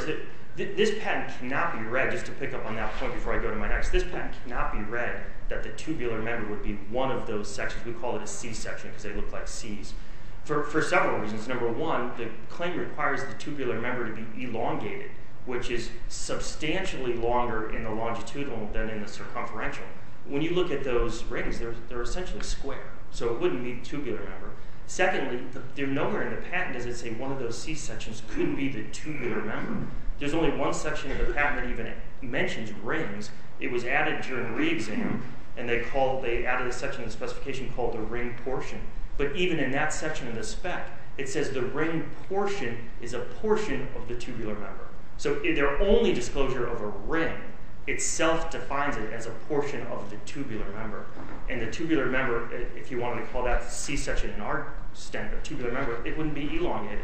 Th- this patent cannot be read, just to pick up on that point before I go to my next, this patent cannot be read that the tubular member would be one of those sections. We call it a C section because they look like C's. For, for several reasons. Number one, the claim requires the tubular member to be elongated, which is substantially longer in the longitudinal than in the circumferential. When you look at those rings, they're, they're essentially square, so it wouldn't be tubular member. Secondly, the, they're nowhere in the patent does it say one of those C sections could be the tubular member. There's only one section of the patent that even mentions rings. It was added during re-exam, and they called they added a section in the specification called the ring portion. But even in that section of the spec, it says the ring portion is a portion of the tubular member. So their only disclosure of a ring itself defines it as a portion of the tubular member. And the tubular member, if you wanted to call that C section in our stent, a tubular member, it wouldn't be elongated.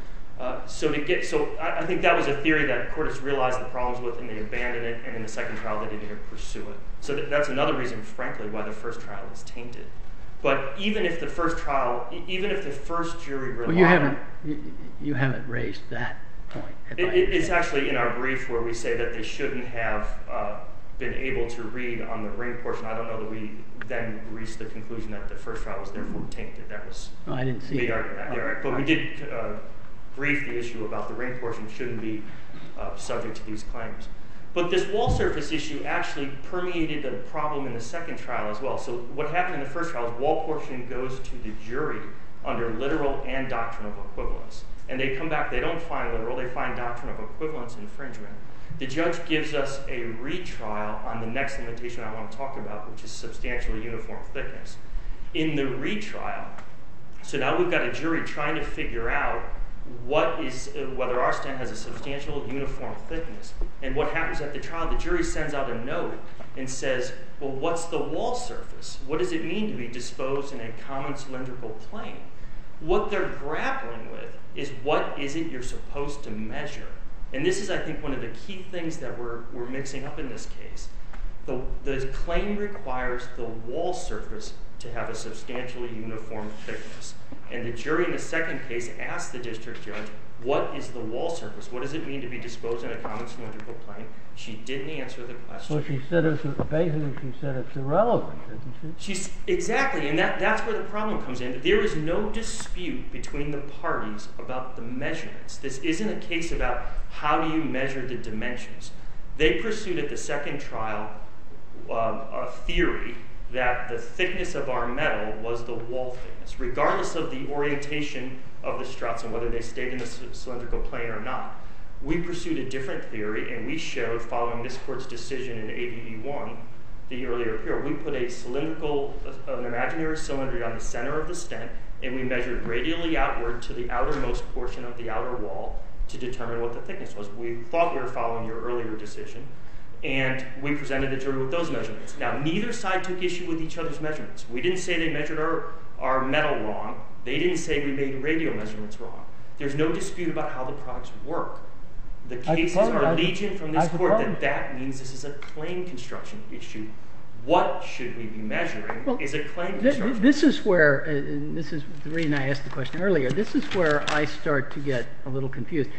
Uh, so to get, so I, I think that was a theory that Cordes realized the problems with, and they abandoned it. And in the second trial, they didn't even pursue it. So that, that's another reason, frankly, why the first trial is tainted. But even if the first trial, even if the first jury relied, well, you haven't you, you haven't raised that point. It, it, it's actually in our brief where we say that they shouldn't have uh, been able to read on the ring portion. I don't know that we then reached the conclusion that the first trial was therefore tainted. That was oh, I didn't see the that. argument. That, yeah, right. But we did uh, brief the issue about the ring portion shouldn't be uh, subject to these claims. But this wall surface issue actually permeated the problem in the second trial as well. So what happened in the first trial is wall portion goes to the jury under literal and doctrine of equivalence. And they come back, they don't find literal, they find doctrine of equivalence infringement. The judge gives us a retrial on the next limitation I want to talk about, which is substantially uniform thickness. In the retrial, so now we've got a jury trying to figure out what is uh, whether our stent has a substantial uniform thickness. And what happens at the trial, the jury sends out a note and says, well, what's the wall surface? What does it mean to be disposed in a common cylindrical plane? What they're grappling with is what is it you're supposed to measure? And this is, I think, one of the key things that we're, we're mixing up in this case. The, the claim requires the wall surface to have a substantially uniform thickness. And the jury in the second case asked the district judge, what is the wall surface? What does it mean to be disposed in a common cylindrical plane? She didn't answer the question. Well, she said it's basically she said it's irrelevant, didn't she? She's exactly, and that, that's where the problem comes in. There is no dispute between the parties about the measurements. This isn't a case about how do you measure the dimensions. They pursued at the second trial um, a theory that the thickness of our metal was the wall thickness, regardless of the orientation of the struts and whether they stayed in the c- cylindrical plane or not. We pursued a different theory, and we showed, following this court's decision in A D E one, the earlier appeal, we put a cylindrical, uh, an imaginary cylinder on the center of the stent, and we measured radially outward to the outermost portion of the outer wall to determine what the thickness was. We thought we were following your earlier decision, and we presented the jury with those measurements. Now, neither side took issue with each other's measurements. We didn't say they measured our, our metal wrong. They didn't say we made radial measurements wrong. There's no dispute about how the products work. The cases suppose, are I, legion from this I court suppose. that that means this is a claim construction issue. What should we be measuring Well, is a claim th- construction. this is where, uh, and this is the reason I asked the question earlier, this is where I start to get a little confused.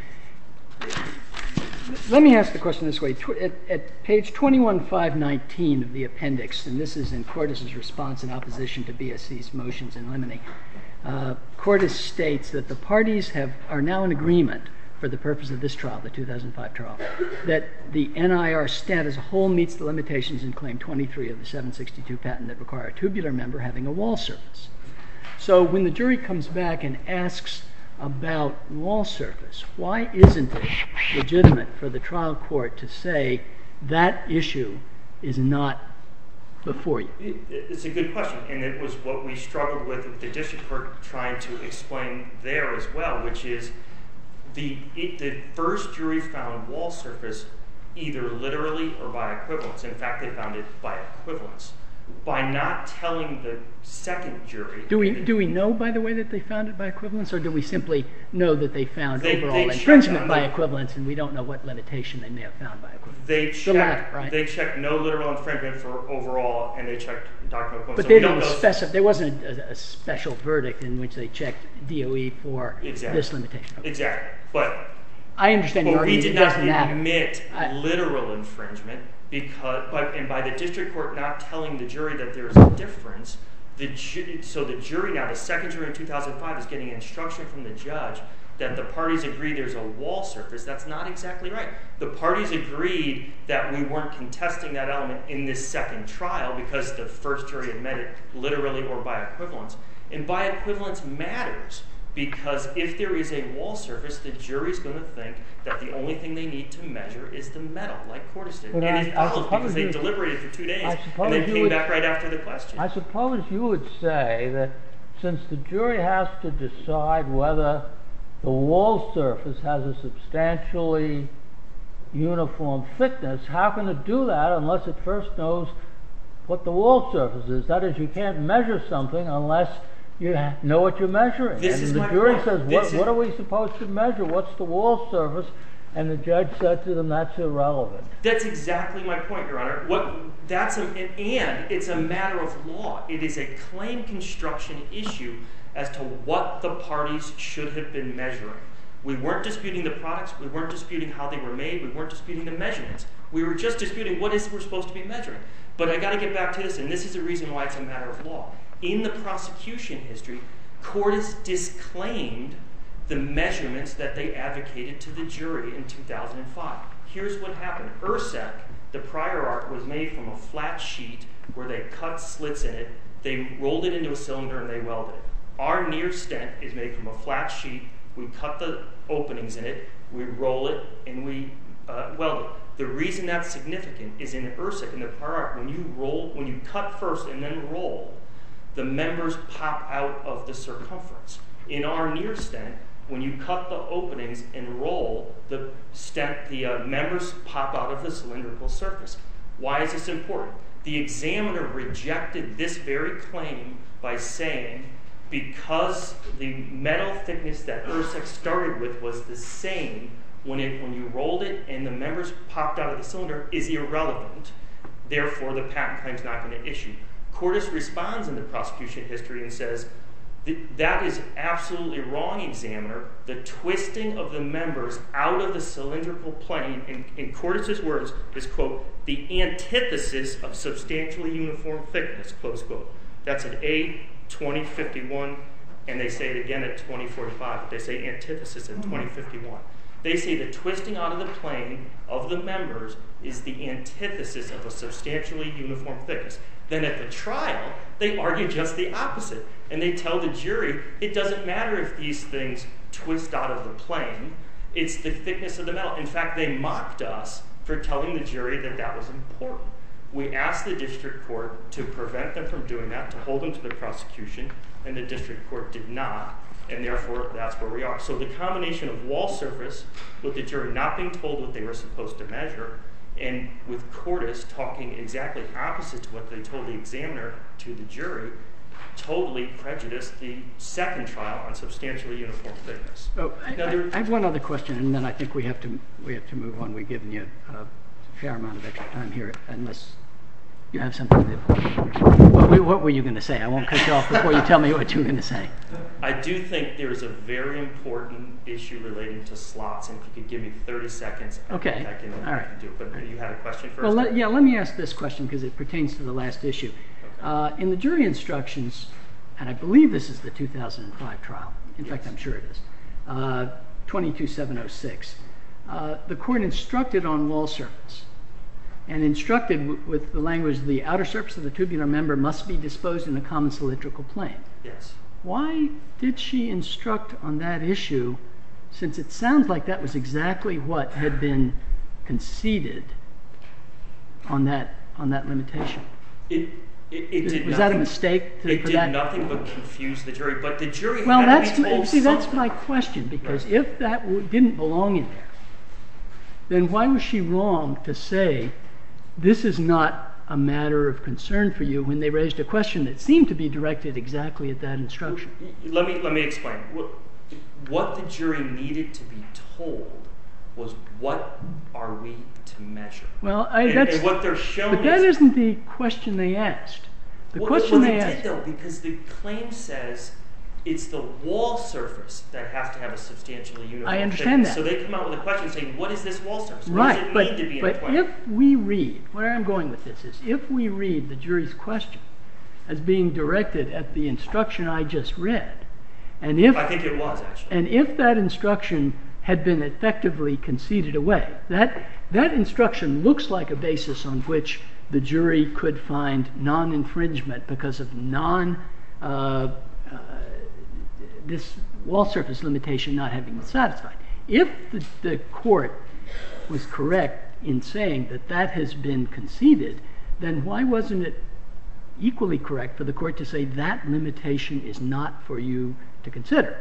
Let me ask the question this way. Tw- at, at page twenty-one five nineteen of the appendix, and this is in Cordes' response in opposition to B S C's motions in limine, uh, Cordes states that the parties have are now in agreement for the purpose of this trial, the two thousand five trial, that the N I R stent as a whole meets the limitations in Claim twenty-three of the seven sixty-two patent that require a tubular member having a wall surface. So when the jury comes back and asks about wall surface, why isn't it legitimate for the trial court to say that issue is not before you? It, it's a good question, and it was what we struggled with with the district court trying to explain there as well, which is the it, the first jury found wall surface either literally or by equivalence. In fact, they found it by equivalence. By not telling the second jury... Do we do we know, by the way, that they found it by equivalence, or do we simply know that they found They- overall they infringement by the, equivalence, and we don't know what limitation they may have found by equivalence? They checked, the latter, right? They checked no literal infringement for overall, and they checked doctrinal equivalence. But So they we don't didn't know- specify. There wasn't a, a special verdict in which they checked D O E for Exactly. this limitation. Exactly. But I understand your But we argument. did It not doesn't matter. admit I- literal infringement because, but, and by the district court not telling the jury that there's a difference, the ju- so the jury now, the second jury in two thousand five is getting instruction from the judge that the parties agree there's a wall surface. That's not exactly right. The parties agreed that we weren't contesting that element in this second trial because the first jury had met it literally or by equivalence. And by equivalence matters because if there is a wall surface, the jury's going to think that the only thing they need to measure is the metal, like Cordes did. But and I- it I followed suppose because they you- deliberated for two days I and suppose then you came would- back right after the question. I suppose you would say that since the jury has to decide whether the wall surface has a substantially uniform thickness, how can it do that unless it first knows what the wall surface is? That is, you can't measure something unless you ha- know what you're measuring. This and is the my jury point. says, This what, is- what are we supposed to measure? What's the wall surface? And the judge said to them, that's irrelevant. That's exactly my point, Your Honor. What that's a, and it's a matter of law. It is a claim construction issue as to what the parties should have been measuring. We weren't disputing the products. We weren't disputing how they were made. We weren't disputing the measurements. We were just disputing what is we're supposed to be measuring. But I got to get back to this, and this is the reason why it's a matter of law. In the prosecution history, Cordes disclaimed the measurements that they advocated to the jury in two thousand five. Here's what happened. Ursec, the prior art, was made from a flat sheet where they cut slits in it, they rolled it into a cylinder, and they welded it. Our near stent is made from a flat sheet. We cut the openings in it, we roll it, and we uh, weld it. The reason that's significant is in Ursec, in the prior art, when you roll, when you cut first and then roll, the members pop out of the circumference. In our near stent, when you cut the openings and roll, the stent, the uh, members pop out of the cylindrical surface. Why is this important? The examiner rejected this very claim by saying, because the metal thickness that Ursec started with was the same when it when you rolled it and the members popped out of the cylinder is irrelevant. Therefore, the patent claim is not going to issue. Cordes responds in the prosecution history and says, that is absolutely wrong, examiner. The twisting of the members out of the cylindrical plane, in, in Cordes' words, is, quote, the antithesis of substantially uniform thickness, close quote. That's at A twenty fifty-one, and they say it again at twenty forty-five. They say antithesis at twenty fifty-one. They say the twisting out of the plane of the members is the antithesis of a substantially uniform thickness. Then at the trial, they argue just the opposite. And they tell the jury, it doesn't matter if these things twist out of the plane. It's the thickness of the metal. In fact, they mocked us for telling the jury that that was important. We asked the district court to prevent them from doing that, to hold them to the prosecution, and the district court did not. And therefore, that's where we are. So the combination of wall surface, with the jury not being told what they were supposed to measure, and with Cordes talking exactly opposite to what they told the examiner to the jury, totally prejudiced the second trial on substantially uniform thickness. Oh, I, Now, I, there- I have one other question, and then I think we have to we have to move on. We've given you a fair amount of extra time here, unless you have something that. What, were- what were you going to say? I won't cut you off before you tell me what you were going to say. I do think there's a very important issue relating to slots, and if you could give me thirty seconds, I Okay. think I can, All I right. can do it. But you had a question first? Well, let, yeah, let me ask this question because it pertains to the last issue. Uh, in the jury instructions, and I believe this is the two thousand five trial. In fact, I'm sure it is. Uh, twenty-two seven oh six. Uh, the court instructed on wall surface, and instructed w- with the language: the outer surface of the tubular member must be disposed in a common cylindrical plane. Yes. Why did she instruct on that issue, since it sounds like that was exactly what had been conceded on that on that limitation? It, it, it did Was that a nothing- mistake? To, It for did that? nothing but confuse the jury. But the jury Well, had that's to be told see, that's something. my question, because Right. if that w- didn't belong in there, then why was she wrong to say this is not a matter of concern for you when they raised a question that seemed to be directed exactly at that instruction? Let me let me explain. What, what the jury needed to be told was, what are we to measure? Well, I, And, that's and what they're showing but that is, isn't the question they asked. The well, question well, they they asked. did though, because the claim says It's the wall surface that has to have a substantially uniform I understand thickness. that. So they come out with a question saying, what is this wall surface? What Right, does it but, mean to be in a but twin? if we read, where I'm going with this is, if we read the jury's question as being directed at the instruction I just read, and if I think it was, actually. and if that instruction had been effectively conceded away, that that instruction looks like a basis on which the jury could find non-infringement because of non uh, uh, this wall surface limitation not having been satisfied. If the, the court was correct in saying that that has been conceded, then why wasn't it equally correct for the court to say that limitation is not for you to consider?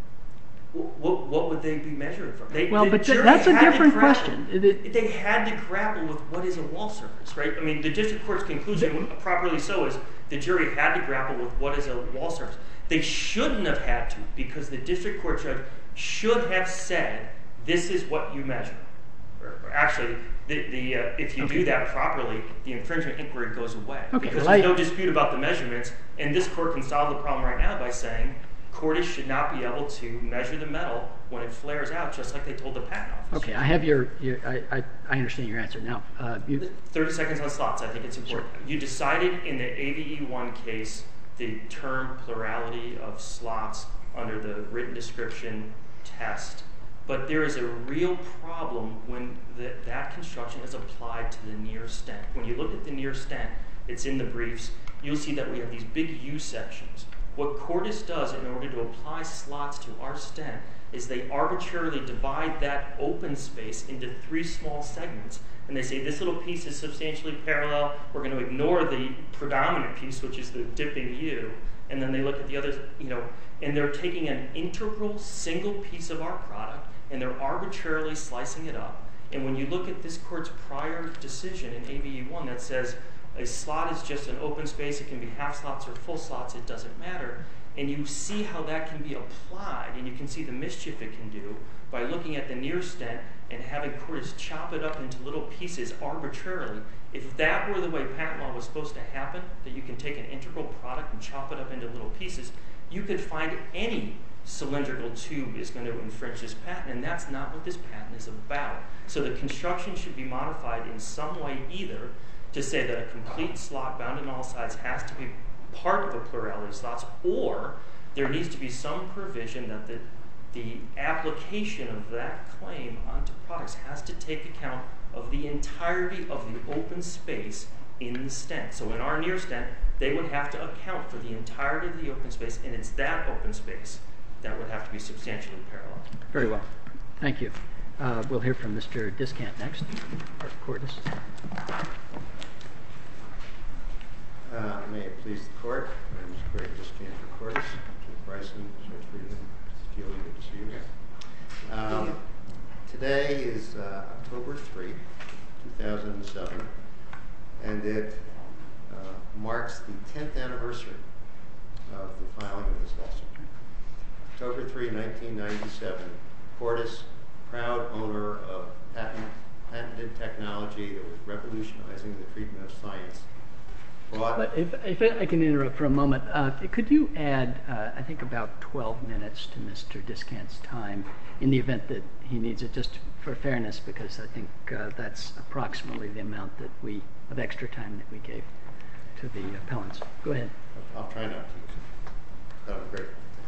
What, what would they be measuring from? They, Well, the but th- jury that's a had to different grapple- question. It- it- They had to grapple with what is a wall surface, right? I mean, the district court's conclusion, properly so, is the jury had to grapple with what is a wall surface. They shouldn't have had to, because the district court judge should have said, this is what you measure. Or, or actually, the, the, uh, if you Okay. do that properly, the infringement inquiry goes away. Okay, Because well, there's I- no dispute about the measurements, and this court can solve the problem right now by saying, Cordis should not be able to measure the metal when it flares out, just like they told the patent office. Okay, I have your, your I, I, I understand your answer now. Uh, you, thirty seconds on slots, I think it's important. You decided in the A V E one case the term plurality of slots under the written description test, but there is a real problem when the, that construction is applied to the near stent. When you look at the near stent, it's in the briefs, you'll see that we have these big U sections. What Cordis does in order to apply slots to our stent is they arbitrarily divide that open space into three small segments. And they say this little piece is substantially parallel. We're going to ignore the predominant piece, which is the dipping U. And then they look at the others, you know, and they're taking an integral single piece of our product and they're arbitrarily slicing it up. And when you look at this court's prior decision in A V E one that says a slot is just an open space, it can be half slots or full slots, it doesn't matter. And you see how that can be applied, and you can see the mischief it can do by looking at the near stent and having Cordis chop it up into little pieces arbitrarily. If that were the way patent law was supposed to happen, that you can take an integral product and chop it up into little pieces, you could find any cylindrical tube is going to infringe this patent, and that's not what this patent is about. So the construction should be modified in some way either to say that a complete slot bound on all sides has to be part of a plurality of slots, or there needs to be some provision that the, the application of that claim onto products has to take account of the entirety of the open space in the stent. So in our near stent, they would have to account for the entirety of the open space, and it's that open space that would have to be substantially parallel. very well. Thank you. Uh, we'll hear from Mister Discant next, or Cordis. Uh, may it please the court. My name is Greg Discant for Cordis. Judge Bryson, Judge Friedman, Keely, good to see you again. Um, today is uh, October third, two thousand seven, and it uh, marks the tenth anniversary of the filing of this lawsuit. October third, nineteen ninety-seven, Cordis, proud owner of patent, patented technology that was revolutionizing the treatment of science, brought... But if, if I can interrupt for a moment, uh, could you add, uh, I think, about twelve minutes to Mister Discant's time in the event that he needs it, just for fairness, because I think uh, that's approximately the amount that we of extra time that we gave to the appellants. Go ahead. I'll try not to. That would be great.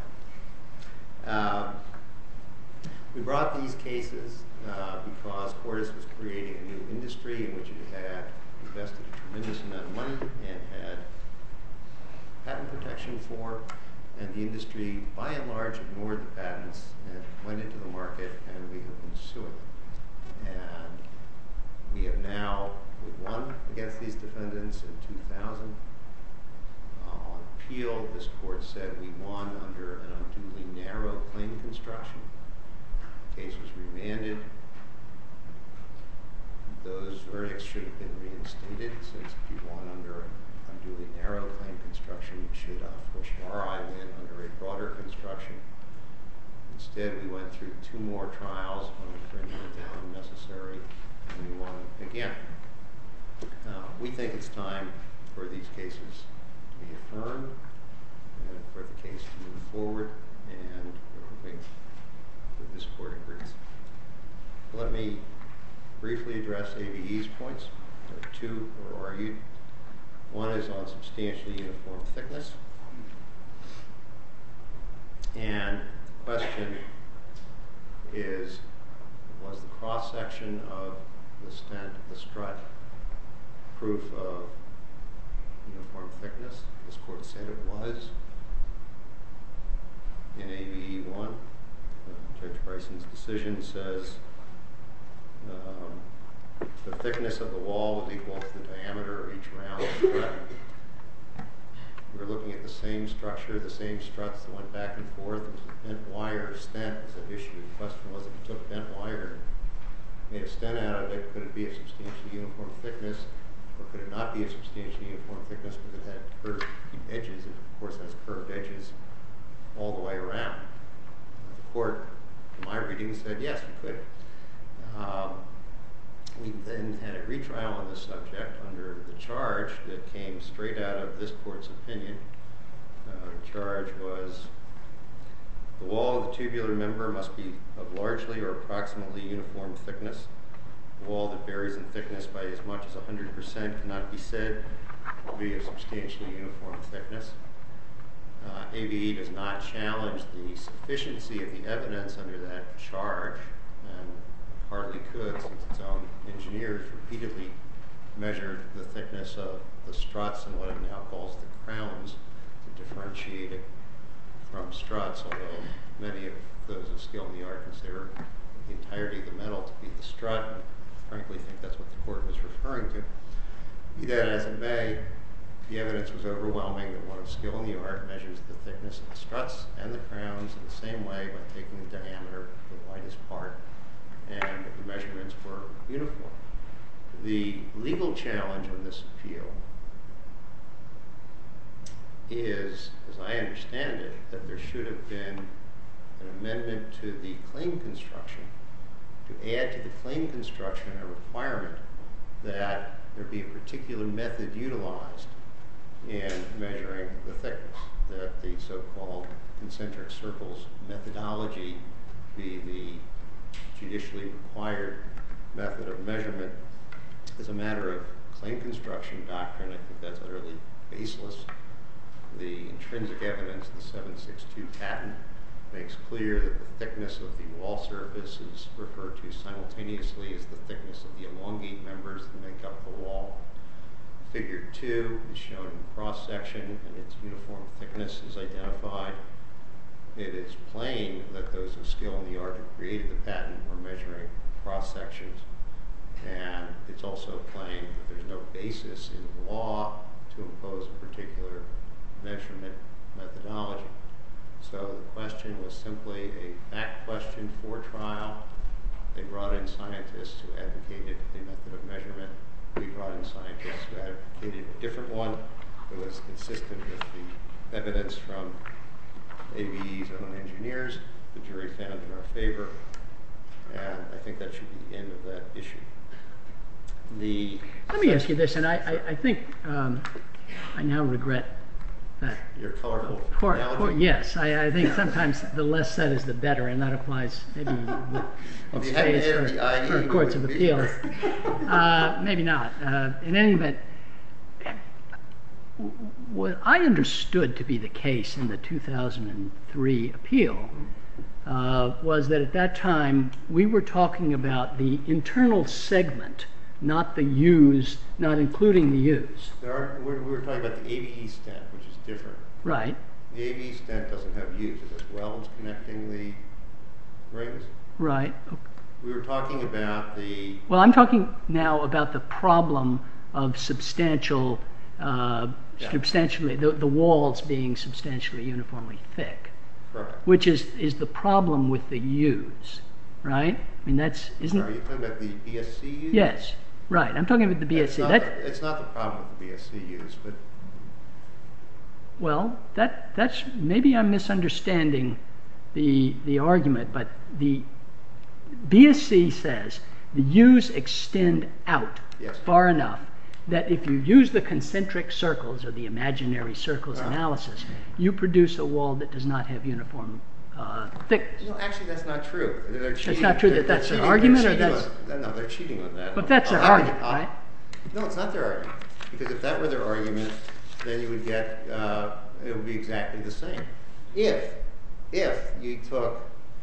Uh, we brought these cases uh, because Cordis was creating a new industry in which it had invested a tremendous amount of money and had patent protection for, and the industry by and large ignored the patents and went into the market, and we have been suing. And we have now, we won against these defendants in two thousand. Uh, on appeal, this court said we won under an unduly narrow claim construction. The case was remanded. Those verdicts should have been reinstated, since if you won under an unduly narrow claim construction, you should, uh, for sure, I win under a broader construction. Instead, we went through two more trials on infringement that were unnecessary, and we won again. Uh, we think it's time for these cases to be affirmed. and for the case to move forward, and we're hoping that this court agrees. Let me briefly address A V E's points. There are two were argued. One is on substantially uniform thickness. And the question is, was the cross-section of the stent, the strut, proof of uniform thickness? This court said it was. In A V E one, uh, Judge Bryson's decision says um, the thickness of the wall was equal to the diameter of each round strut. We were looking at the same structure, the same struts that went back and forth. It was a bent wire stent was an issue. The question was, if you took bent wire and made a stent out of it, could it be a substantially uniform thickness, or could it not be a substantially uniform thickness because it had curved edges? It, of course, has curved edges all the way around. The court, in my reading, said yes, you could. Um, we then had a retrial on this subject under the charge that came straight out of this court's opinion. Uh, the charge was the wall of the tubular member must be of largely or approximately uniform thickness. The wall that varies in thickness by as much as one hundred percent cannot be said to be of substantially uniform thickness. Uh, A V E does not challenge the sufficiency of the evidence under that charge, and hardly could, since its own engineers repeatedly measured the thickness of the struts and what it now calls the crowns to differentiate it from struts, although many of those of skill in the art consider the entirety of the metal to be the strut, and frankly think that's what the court was referring to. Be that as it may, the evidence was overwhelming that one of skill in the art measures the thickness of the struts and the crowns in the same way by taking the diameter of the widest part, and the measurements were uniform. The legal challenge on this appeal is, as I understand it, that there should have been an amendment to the claim construction to add to the claim construction a requirement that there be a particular method utilized in measuring the thickness, that the so-called concentric circles methodology be the judicially required method of measurement. As a matter of claim construction doctrine, I think that's utterly baseless. The intrinsic evidence of the seven sixty-two patent makes clear that the thickness of the wall surface is referred to simultaneously as the thickness of the elongate members that make up the wall. Figure two is shown in cross-section, and its uniform thickness is identified. It is plain that those of skill in the art who created the patent were measuring cross-sections, and it's also plain that there's no basis in the law to impose a particular measurement methodology. So the question was simply a fact question for trial. They brought in scientists who advocated a method of measurement. We brought in scientists who advocated a different one that was consistent with the evidence from A V E's own engineers. The jury found in our favor, and I think that should be the end of that issue. The Let me ask you this, and I, I, I think um, I now regret that. Your colorful Court, analogy? court, yes, I, I think sometimes the less said is the better, and that applies maybe with If you space hadn't for, added the I E, for we courts of wouldn't be appeals. here. Uh, maybe not. Uh, in any event, what I understood to be the case in the two thousand three appeal uh, was that at that time we were talking about the internal segment, not the U's, not including the U's. There are, we're, we were talking about the A V E stent, which is different. Right. The A V E stent doesn't have U's. It has welds connecting the rings. Right. We were talking about the... Well, I'm talking now about the problem of substantial, uh, Yeah. substantially, the, the walls being substantially uniformly thick, Correct. which is, is the problem with the U's, right? I mean, that's, isn't... Are you talking about the B S C U's? Yes, right. I'm talking about the B S It's C. not, That, the, it's not the problem with the B S C U's, but... well, that, that's, maybe I'm misunderstanding the, the argument, but the B S C says the U's extend out Yes. far enough that if you use the concentric circles or the imaginary circles Uh-huh. analysis, you produce a wall that does not have uniform uh, thickness. No, actually, that's not true. They're, they're cheating. not true that They're- they're that's their cheating- argument, they're or cheating that's- on- No, they're cheating on that. But that's their I'll have argument, to- I'll- right? No, it's not their argument. Because if that were their argument, then you would get, uh, it would be exactly the same. If, if you took,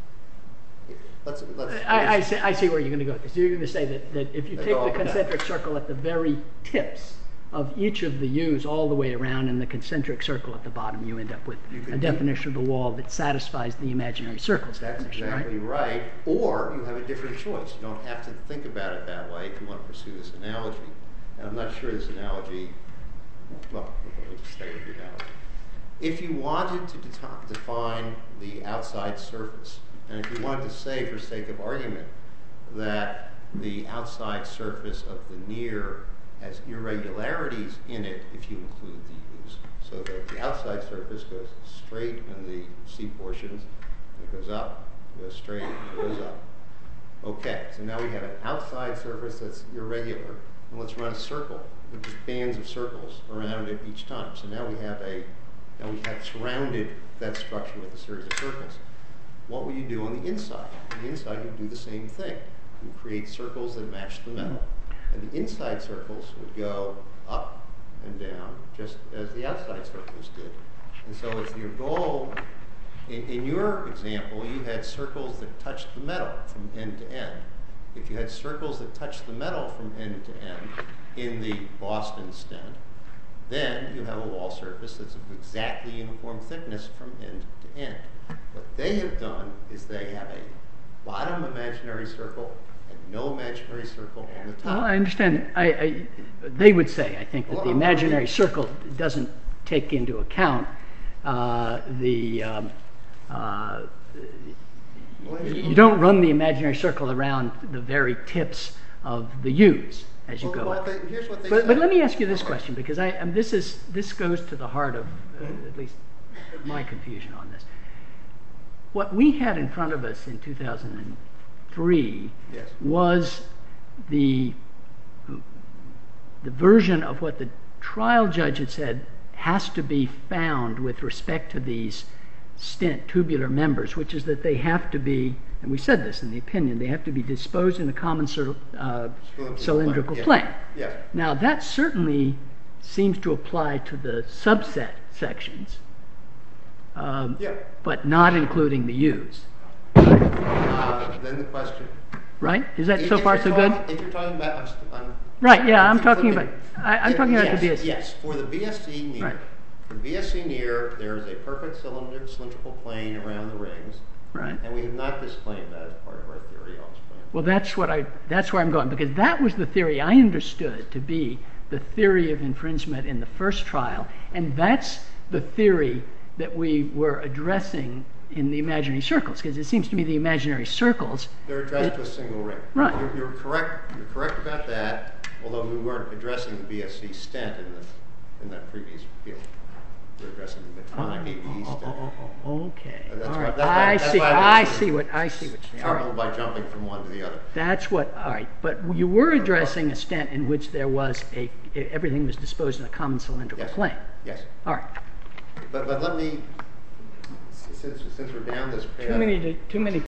let's, let's. I, I, see, I see where you're going to go with this. You're going to say that, that if you They take go the up and down. concentric circle at the very tips of each of the U's all the way around and the concentric circle at the bottom, you end up with You a could do- definition of the wall that satisfies the imaginary circles That's definition, exactly right? right. Or you have a different choice. You don't have to think about it that way if you want to pursue this analogy. And I'm not sure this analogy, well, let me just stay with the analogy. If you wanted to de- define the outside surface, and if you wanted to say, for sake of argument, that the outside surface of the near has irregularities in it if you include the U's, so that the outside surface goes straight in the C portions, it goes up, it goes straight, and it goes up. Okay, so now we have an outside surface that's irregular, and let's run a circle with just bands of circles around it each time. So now we have a, now we have surrounded that structure with a series of circles. What will you do on the inside? On the inside, you do the same thing. You create circles that match the metal. And the inside circles would go up and down, just as the outside circles did. And so if your goal, in, in your example, you had circles that touched the metal from end to end. If you had circles that touched the metal from end to end in the Boston stent, then you have a wall surface that's of exactly uniform thickness from end to end. What they have done is they have a bottom imaginary circle and no imaginary circle on the top. Well, I understand. I, I, they would say, I think, that Well, the I'm- imaginary circle doesn't take into account uh, the. Um, uh, Well, you don't run the imaginary circle around the very tips of the U's as you Well, go what up. they- here's what they But, say. but let me ask you this Okay. question, because I, um, this is this goes to the heart of uh, at least my confusion on this. What we had in front of us in two thousand three Yes. was the the version of what the trial judge had said has to be found with respect to these stent tubular members, which is that they have to be, and we said this in the opinion, they have to be disposed in a common cir- uh, Cylindrical cylindrical plane, plane. Yes. Now that certainly seems to apply to the subset sections, um, Yeah. but not including the U's, Uh, then the question. right? Is that If- so if far you're so good? talking- If you're talking about, I'm, st- I'm Right, yeah, I'm I'm talking flipping. about, I, I'm If- talking about yes, the B S C. Yes, for the B S C near. Right. For the B S C near, there is a perfect cylinder, cylindrical plane around the rings, Right. and we have not disclaimed that as part of our theory. I'll explain. Well, that's what I, that's where I'm going, because that was the theory I understood to be the theory of infringement in the first trial, and that's the theory that we were addressing in the imaginary circles, because it seems to me the imaginary circles, They're addressed to a single ring. Right. You're, you're correct. You're correct about that. Although we weren't addressing the B S C stent in the in that previous appeal. We're addressing the Medtronic A V E oh, stent. oh, oh, oh, okay, That's all why- right, that's why- I that's see, why I was see what, I see what you're saying. All right. Troubled by jumping from one to the other. That's what, all right, but you were addressing a stent in which there was a, everything was disposed in a common cylindrical Yes. plane. Yes. All right, But but let me, since since we're down this path. too many, to- too many